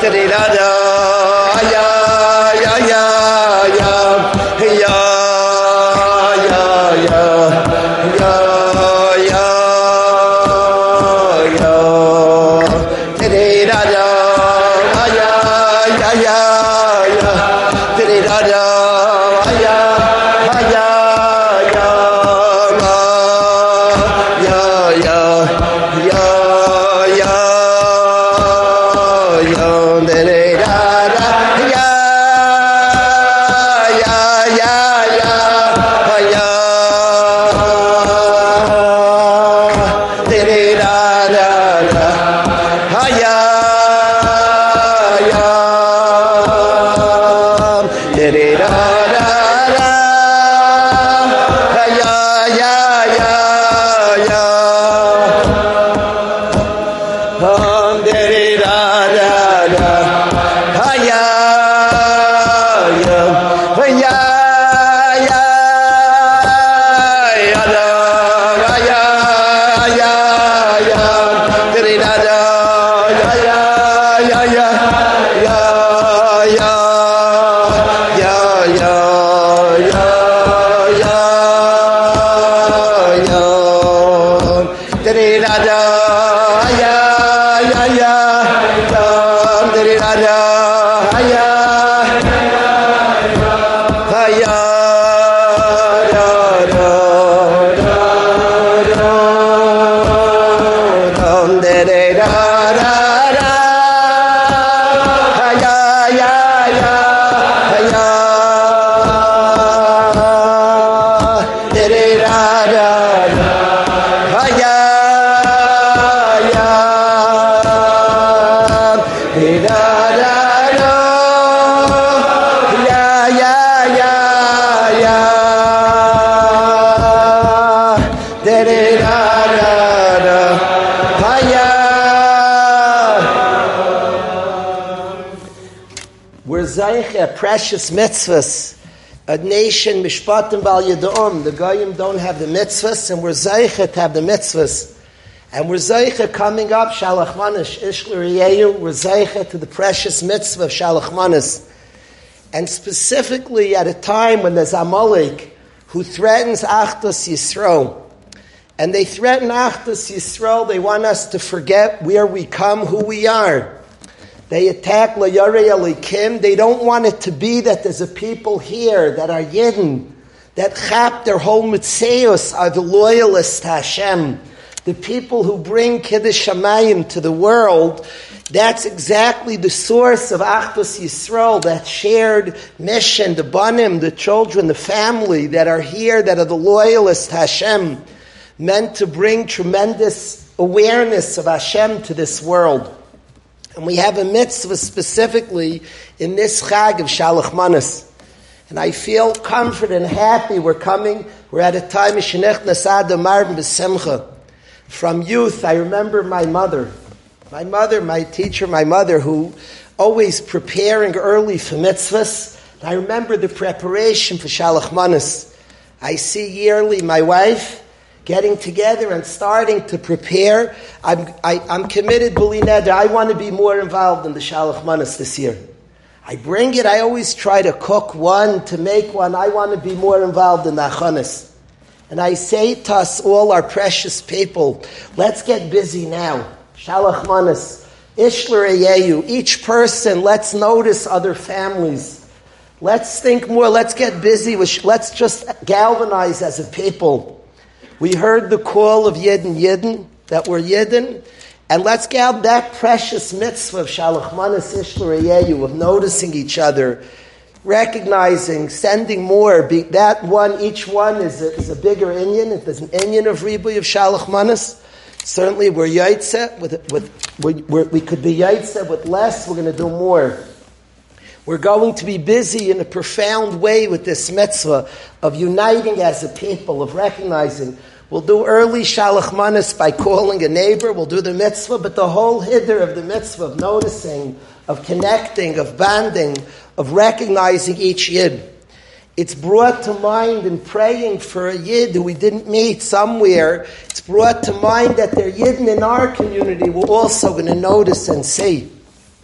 Precious mitzvahs, a nation mishpatim bal yeda'um. The goyim don't have the mitzvahs, and we're zeicha to have the mitzvahs. And we're zeicha coming up, Shalach Manas, Ishler Yehu, we're zeicha to the precious mitzvah of Shalach Manas. And specifically at a time when there's Amalek who threatens Achdus Yisrael. And they threaten Achdus Yisrael, they want us to forget where we come, who we are. They attack Layarei Elikim. They don't want it to be that there's a people here that are Yidden, that chap their whole mitzeus are the loyalists to Hashem. The people who bring Kiddush Shamayim to the world, that's exactly the source of Achdus Yisrael, that shared mission, the banim, the children, the family that are here, that are the loyalists to Hashem, meant to bring tremendous awareness of Hashem to this world. And we have a mitzvah specifically in this Chag of Shalach Manas. And I feel comfort and happy we're coming. We're at a time of Shenech Nasad Martin B'Simcha. From youth, I remember my mother. My mother, my teacher, my mother, who always preparing early for mitzvahs. I remember the preparation for Shalach Manas. I see yearly my wife getting together and starting to prepare. I'm, I, I'm committed, B'li Neder. I want to be more involved in the Shalach Manas this year. I bring it. I always try to cook one, to make one. I want to be more involved in the Achanas. And I say to us all, our precious people, let's get busy now. Shalach Manas, Ishler Yehu. Each person, let's notice other families. Let's think more. Let's get busy. With, let's just galvanize as a people. We heard the call of Yidden Yidden, that we're Yidden, and let's get that precious mitzvah of Shalach Manas Ishler Yehu, of noticing each other, recognizing, sending more. Be, that one, each one is a, is a bigger inyan. If there's an inyan of Ribuy of Shalach Manas, certainly we're Yaitse, with, with, we, we're, we could be Yaitse with less, we're going to do more. We're going to be busy in a profound way with this mitzvah of uniting as a people, of recognizing. We'll do early Shalach Manas by calling a neighbor. We'll do the mitzvah, but the whole hiddur of the mitzvah, of noticing, of connecting, of banding, of recognizing each Yid. It's brought to mind in praying for a Yid who we didn't meet somewhere. It's brought to mind that they're Yidden in our community. We're also going to notice and see.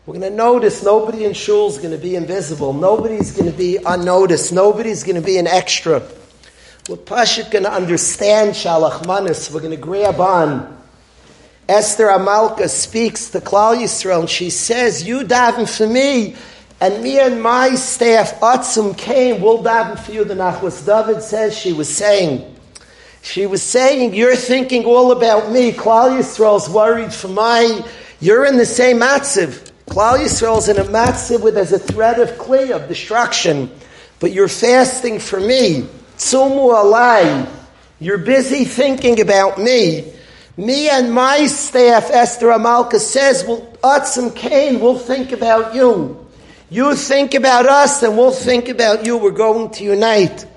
We're going to notice nobody in shul is going to be invisible. Nobody's going to be unnoticed. Nobody's going to be an extra. We're Pashut going to understand Shalach Manis. We're going to grab on. Esther Amalka speaks to Klal Yisrael and she says, you daven for me, and me and my staff, Atzum, came, we'll daven for you. The Nachlas David says she was saying, she was saying, you're thinking all about me. Klal Yisrael's worried for my, you're in the same matziv. Klal Yisrael's in a matziv where there's a threat of kli, of destruction, but you're fasting for me. Tzumu alai. You're busy thinking about me. Me and my staff, Esther Amalka says, well, Atzim Cain, we'll think about you. You think about us and we'll think about you. We're going to unite.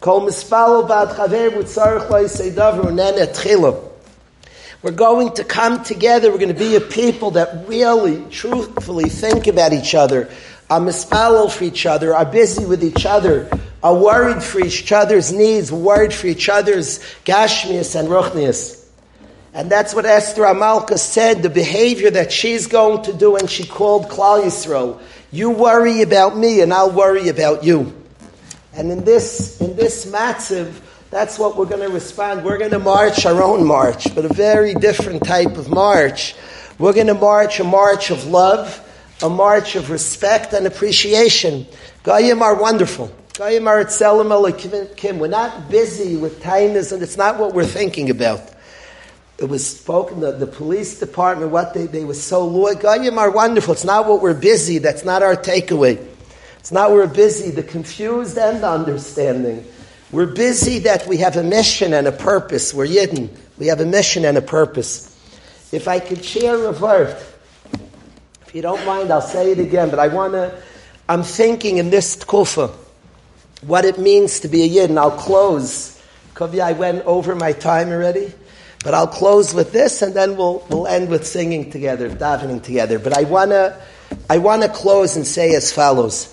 We're going to come together. We're going to be a people that really, truthfully think about each other, are mispalel for each other, are busy with each other, are worried for each other's needs, worried for each other's gashmias and ruchnias. And that's what Esther Amalka said, the behavior that she's going to do, and she called Klal Yisrael. You worry about me and I'll worry about you. And in this, in this matziv, that's what we're going to respond. We're going to march our own march, but a very different type of march. We're going to march a march of love, a march of respect and appreciation. Goyim are wonderful. Goyim are etzelim elokim. We're not busy with tainas, and it's not what we're thinking about. It was spoken, the, the police department, what they, they were so loyal. Goyim are wonderful. It's not what we're busy. That's not our takeaway. It's not we're busy, the confused and the understanding. We're busy that we have a mission and a purpose. We're Yidden. We have a mission and a purpose. If I could share a word, if you don't mind, I'll say it again, but I want to, I'm thinking in this tkufa, what it means to be a Yid, and I'll close. Kobi, I went over my time already, but I'll close with this, and then we'll we'll end with singing together, davening together. But I wanna I wanna close and say as follows.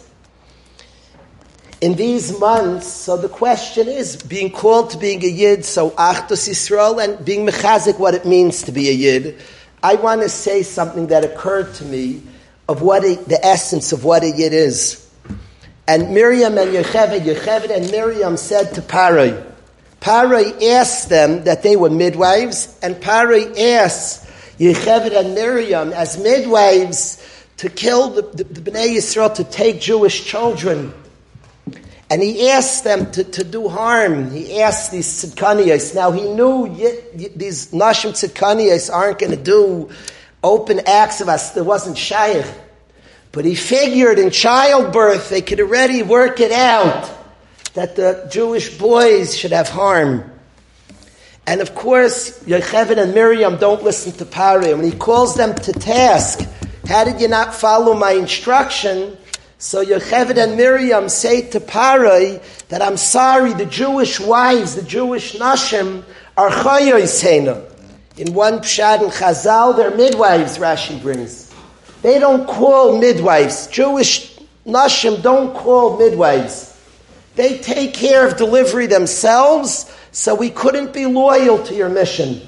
In these months, so the question is being called to being a Yid, so Achdus Yisrael, and being mechazik, what it means to be a Yid. I want to say something that occurred to me of what a, the essence of what a Yid is. And Miriam and Yocheved, Yocheved and Miriam said to Parai, Parai asked them that they were midwives, and Parai asked Yocheved and Miriam as midwives to kill the, the, the Bnei Yisrael, to take Jewish children. And he asked them to, to do harm. He asked these tzidkaniyos. Now he knew y- y- these nashim tzidkaniyos aren't going to do open acts of us. There wasn't shaykh. But he figured in childbirth they could already work it out that the Jewish boys should have harm. And of course, Yocheved and Miriam don't listen to Parai. When he calls them to task, how did you not follow my instruction? So Yocheved and Miriam say to Parai that I'm sorry, the Jewish wives, the Jewish nashim are chayoseina. In one pshat in Chazal, they're midwives, Rashi brings. They don't call midwives. Jewish nashim don't call midwives. They take care of delivery themselves, so we couldn't be loyal to your mission.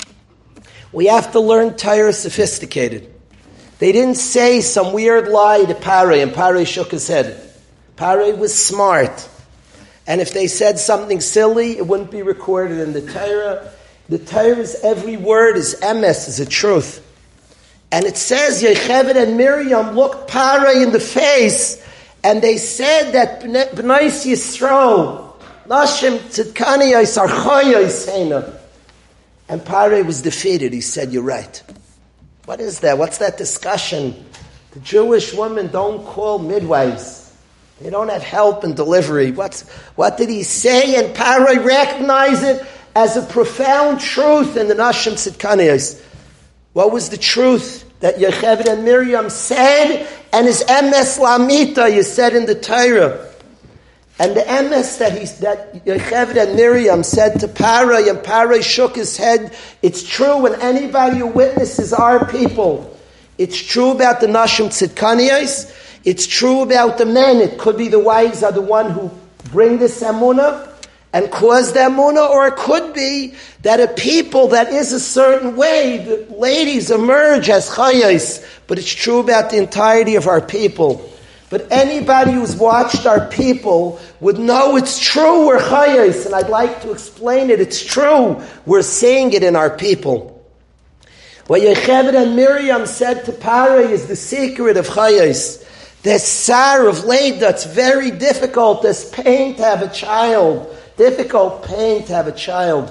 We have to learn Torah sophisticated. They didn't say some weird lie to Parai, and Parai shook his head. Parai was smart. And if they said something silly, it wouldn't be recorded in the Torah. The Torah's every word is emes, is a truth. And it says, Yocheved and Miriam looked Parai in the face, and they said that Bnei Yisrael, Nashim Tzidkaniyos are chayoseina. And Parai was defeated. He said, you're right. What is that? What's that discussion? The Jewish women don't call midwives. They don't have help in delivery. What's, what did he say? And Parai recognized it as a profound truth in the Nashim Tzidkaniyos. What was the truth that Yocheved and Miriam said? And his emes lamita, you said in the Torah. And the emes that he, that Yocheved and Miriam said to Parai, and Parai shook his head, it's true, and anybody who witnesses our people, it's true about the Nashim Tzidkaniyos, it's true about the men, it could be the wives are the one who bring this emunah, and cause the emunah, or it could be that a people that is a certain way, the ladies emerge as chayos, but it's true about the entirety of our people. But anybody who's watched our people would know it's true, we're chayos, and I'd like to explain it. It's true, we're seeing it in our people. What Yocheved and Miriam said to Parah is the secret of chayos. There's sar of Leida, it's very difficult, there's pain to have a child, difficult pain to have a child.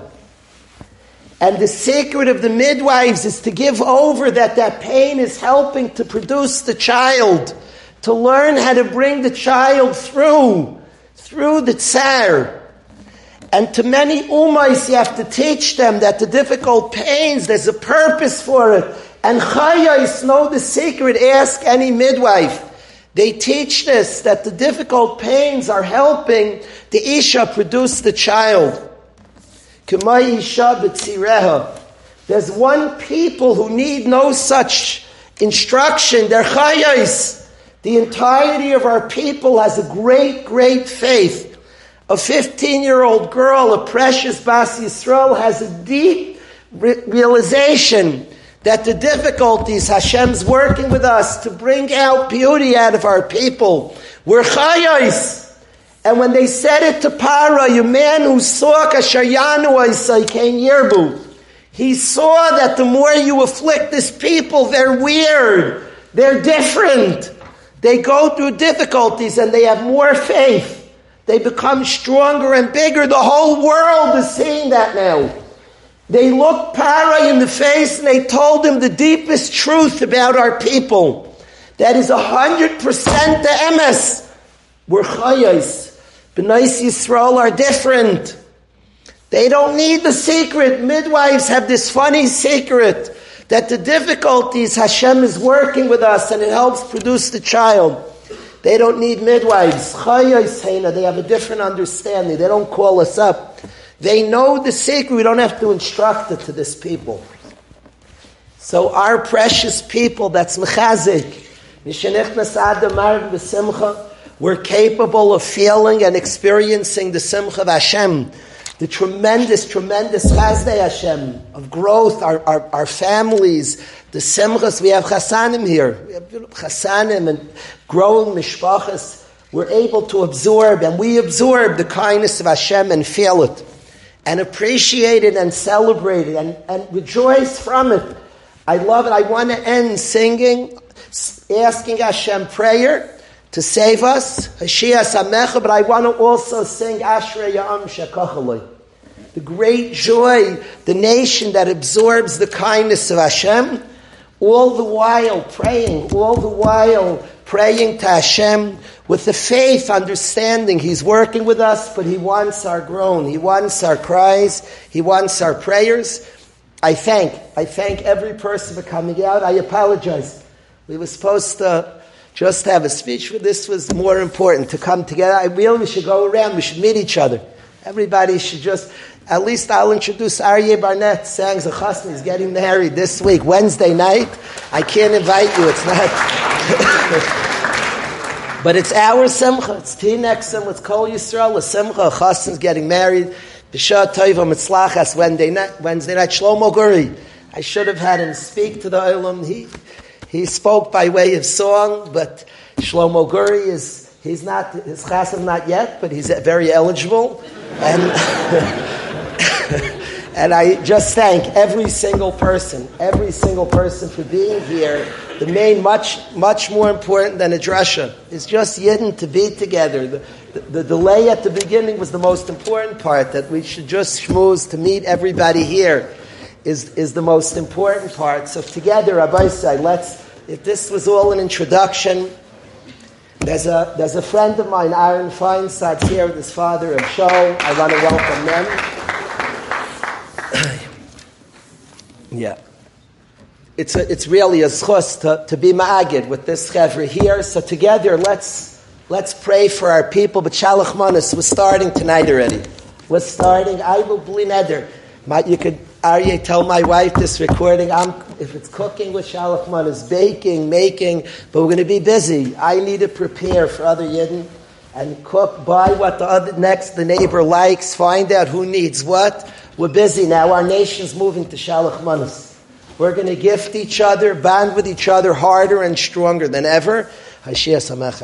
And the secret of the midwives is to give over that that pain is helping to produce the child, to learn how to bring the child through, through the tsar. And to many ummahs, you have to teach them that the difficult pains, there's a purpose for it. And chayos know the secret, ask any midwife. They teach this, that the difficult pains are helping the isha produce the child. K'may isha b'tzireha. There's one people who need no such instruction, they're chayos. The entirety of our people has a great, great faith. A fifteen-year-old girl, a precious Bas Yisrael, has a deep re- realization that the difficulties, Hashem's working with us to bring out beauty out of our people. We're chayos. And when they said it to Parah, a man who saw Kashayanu Isaiken Yerbu, he saw that the more you afflict this people, they're weird, they're different. They go through difficulties and they have more faith. They become stronger and bigger. The whole world is seeing that now. They looked Parah in the face and they told him the deepest truth about our people. That is a hundred percent the emes. We're chayos. B'nai Yisrael are different. They don't need the secret. Midwives have this funny secret that the difficulties, Hashem is working with us and it helps produce the child. They don't need midwives. Chayos heina. They have a different understanding. They don't call us up. They know the secret. We don't have to instruct it to this people. So our precious people, that's mechazik. We're capable of feeling and experiencing the simcha of Hashem. The tremendous, tremendous chazdei Hashem of growth, our, our, our families, the simchas. We have chasanim here. We have chasanim and growing mishpachas. We're able to absorb, and we absorb the kindness of Hashem and feel it, and appreciate it and celebrate it and, and rejoice from it. I love it. I want to end singing, asking Hashem prayer to save us, Hashiach Samecha, but I want to also sing Ashrei Ya'am Shekachaloi. The great joy, the nation that absorbs the kindness of Hashem, all the while praying, all the while praying to Hashem with the faith, understanding He's working with us, but He wants our groan, He wants our cries, He wants our prayers. I thank, I thank every person for coming out. I apologize. We were supposed to just have a speech, but this was more important, to come together. I really, we should go around, we should meet each other. Everybody should just, at least I'll introduce Aryeh Barnett, sang Zechasna, he's getting married this week, Wednesday night. I can't invite you, it's not. But it's our simcha, it's Tinek simcha, it's Kol Yisrael, a simcha, Chasna's getting married. B'shah Toiva Mitzlachas, Wednesday night, Wednesday night, Shlomo Guri. I should have had him speak to the Olam. He He spoke by way of song, but Shlomo Guri is, he's not, his chasam not yet, but he's very eligible. And, and I just thank every single person, every single person for being here. The main, much, much more important than a drasha, is just yidden to be together. The, the, the delay at the beginning was the most important part, that we should just shmooze to meet everybody here. Is, is the most important part. So together, Rabbi say, let's, if this was all an introduction, there's a, there's a friend of mine, Aaron Feinstein, here with his father of show. I want to welcome them. Yeah. It's a, it's really a zchus to, to be ma'agid with this chevra here. So together, let's, let's pray for our people. But Shalach Manas, we're starting tonight already. We're starting, I will bli neder. You could, Aryeh, tell my wife this recording, I'm, if it's cooking with Shalach Manas, baking, making, but we're going to be busy. I need to prepare for other Yidden. and cook, buy what the other next the neighbor likes, find out who needs what. We're busy now. Our nation's moving to Shalach Manas. We're going to gift each other, bond with each other harder and stronger than ever. Haishiyah Samech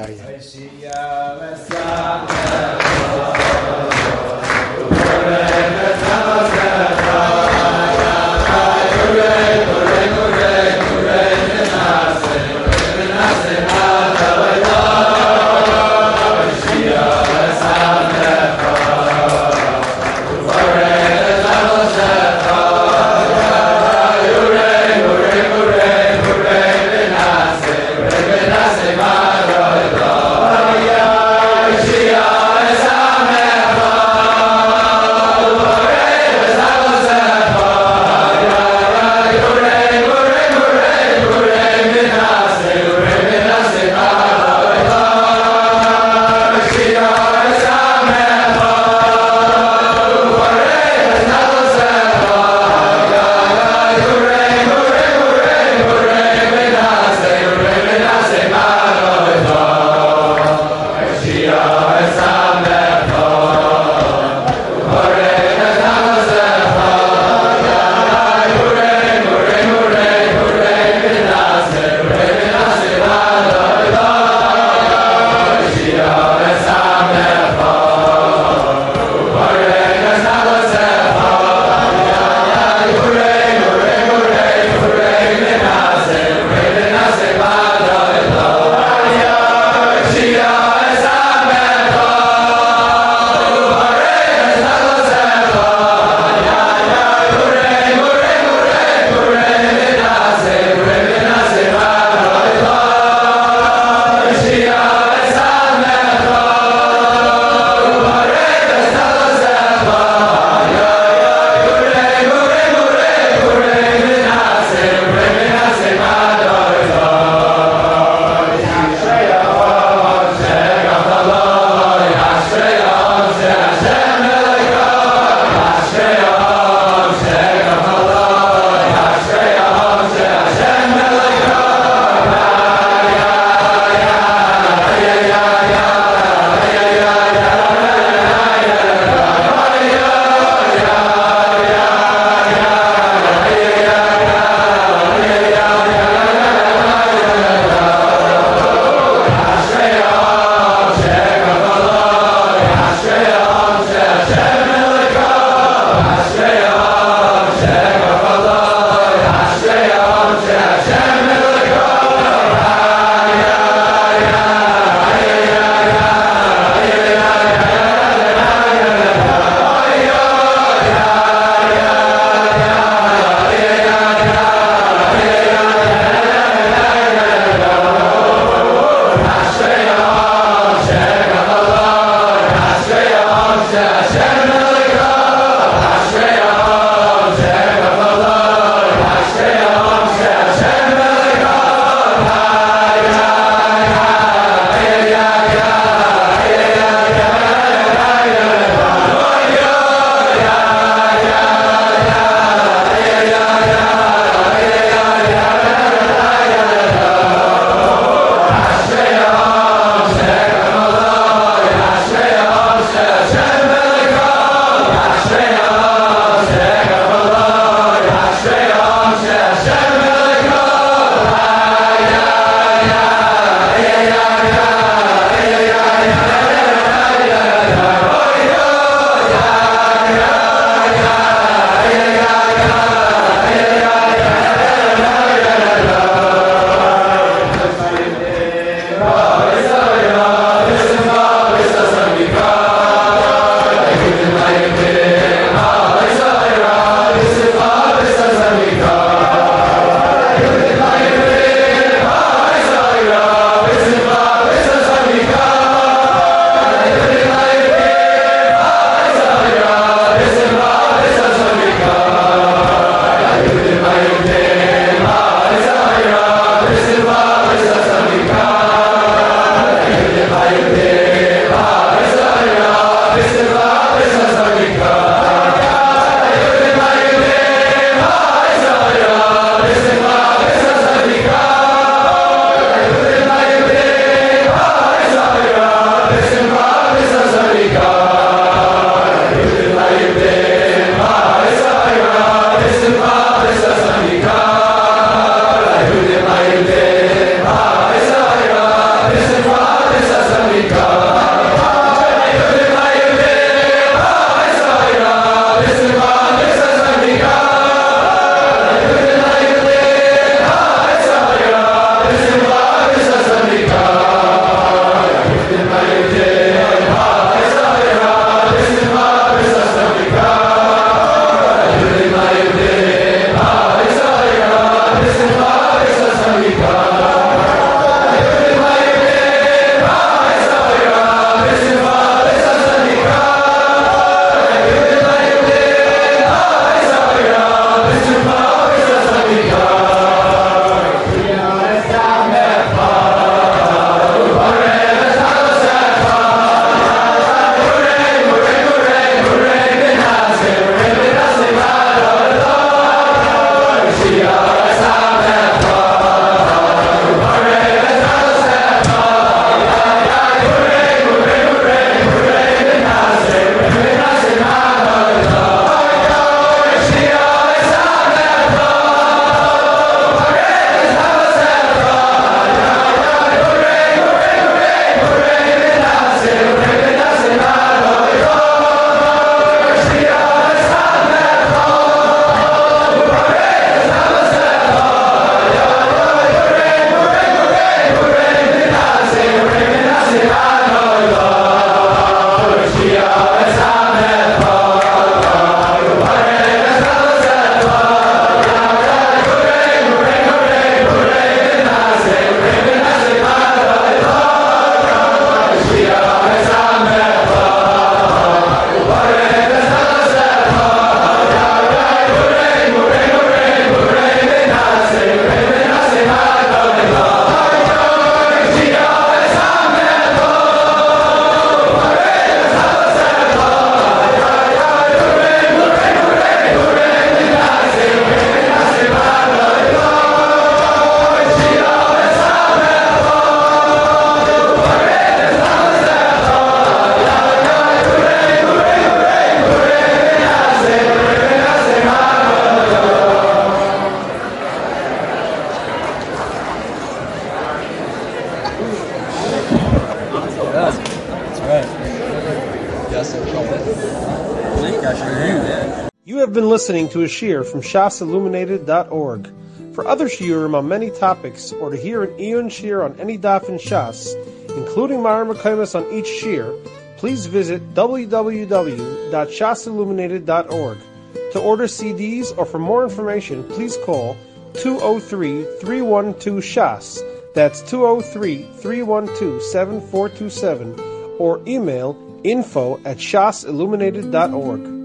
Yeah, that's right. Yes, I think I should hear that. You have been listening to a shiur from shas illuminated dot org. For other shiurim on many topics, or to hear an Iyun shiur on any daf in Shas, including Mareh Mekomos on each shiur, please visit w w w dot shas illuminated dot org. To order C Ds or for more information, please call two oh three, three one two, S H A S. That's two oh three, three one two, seven four two seven, or email info at shas illuminated dot org.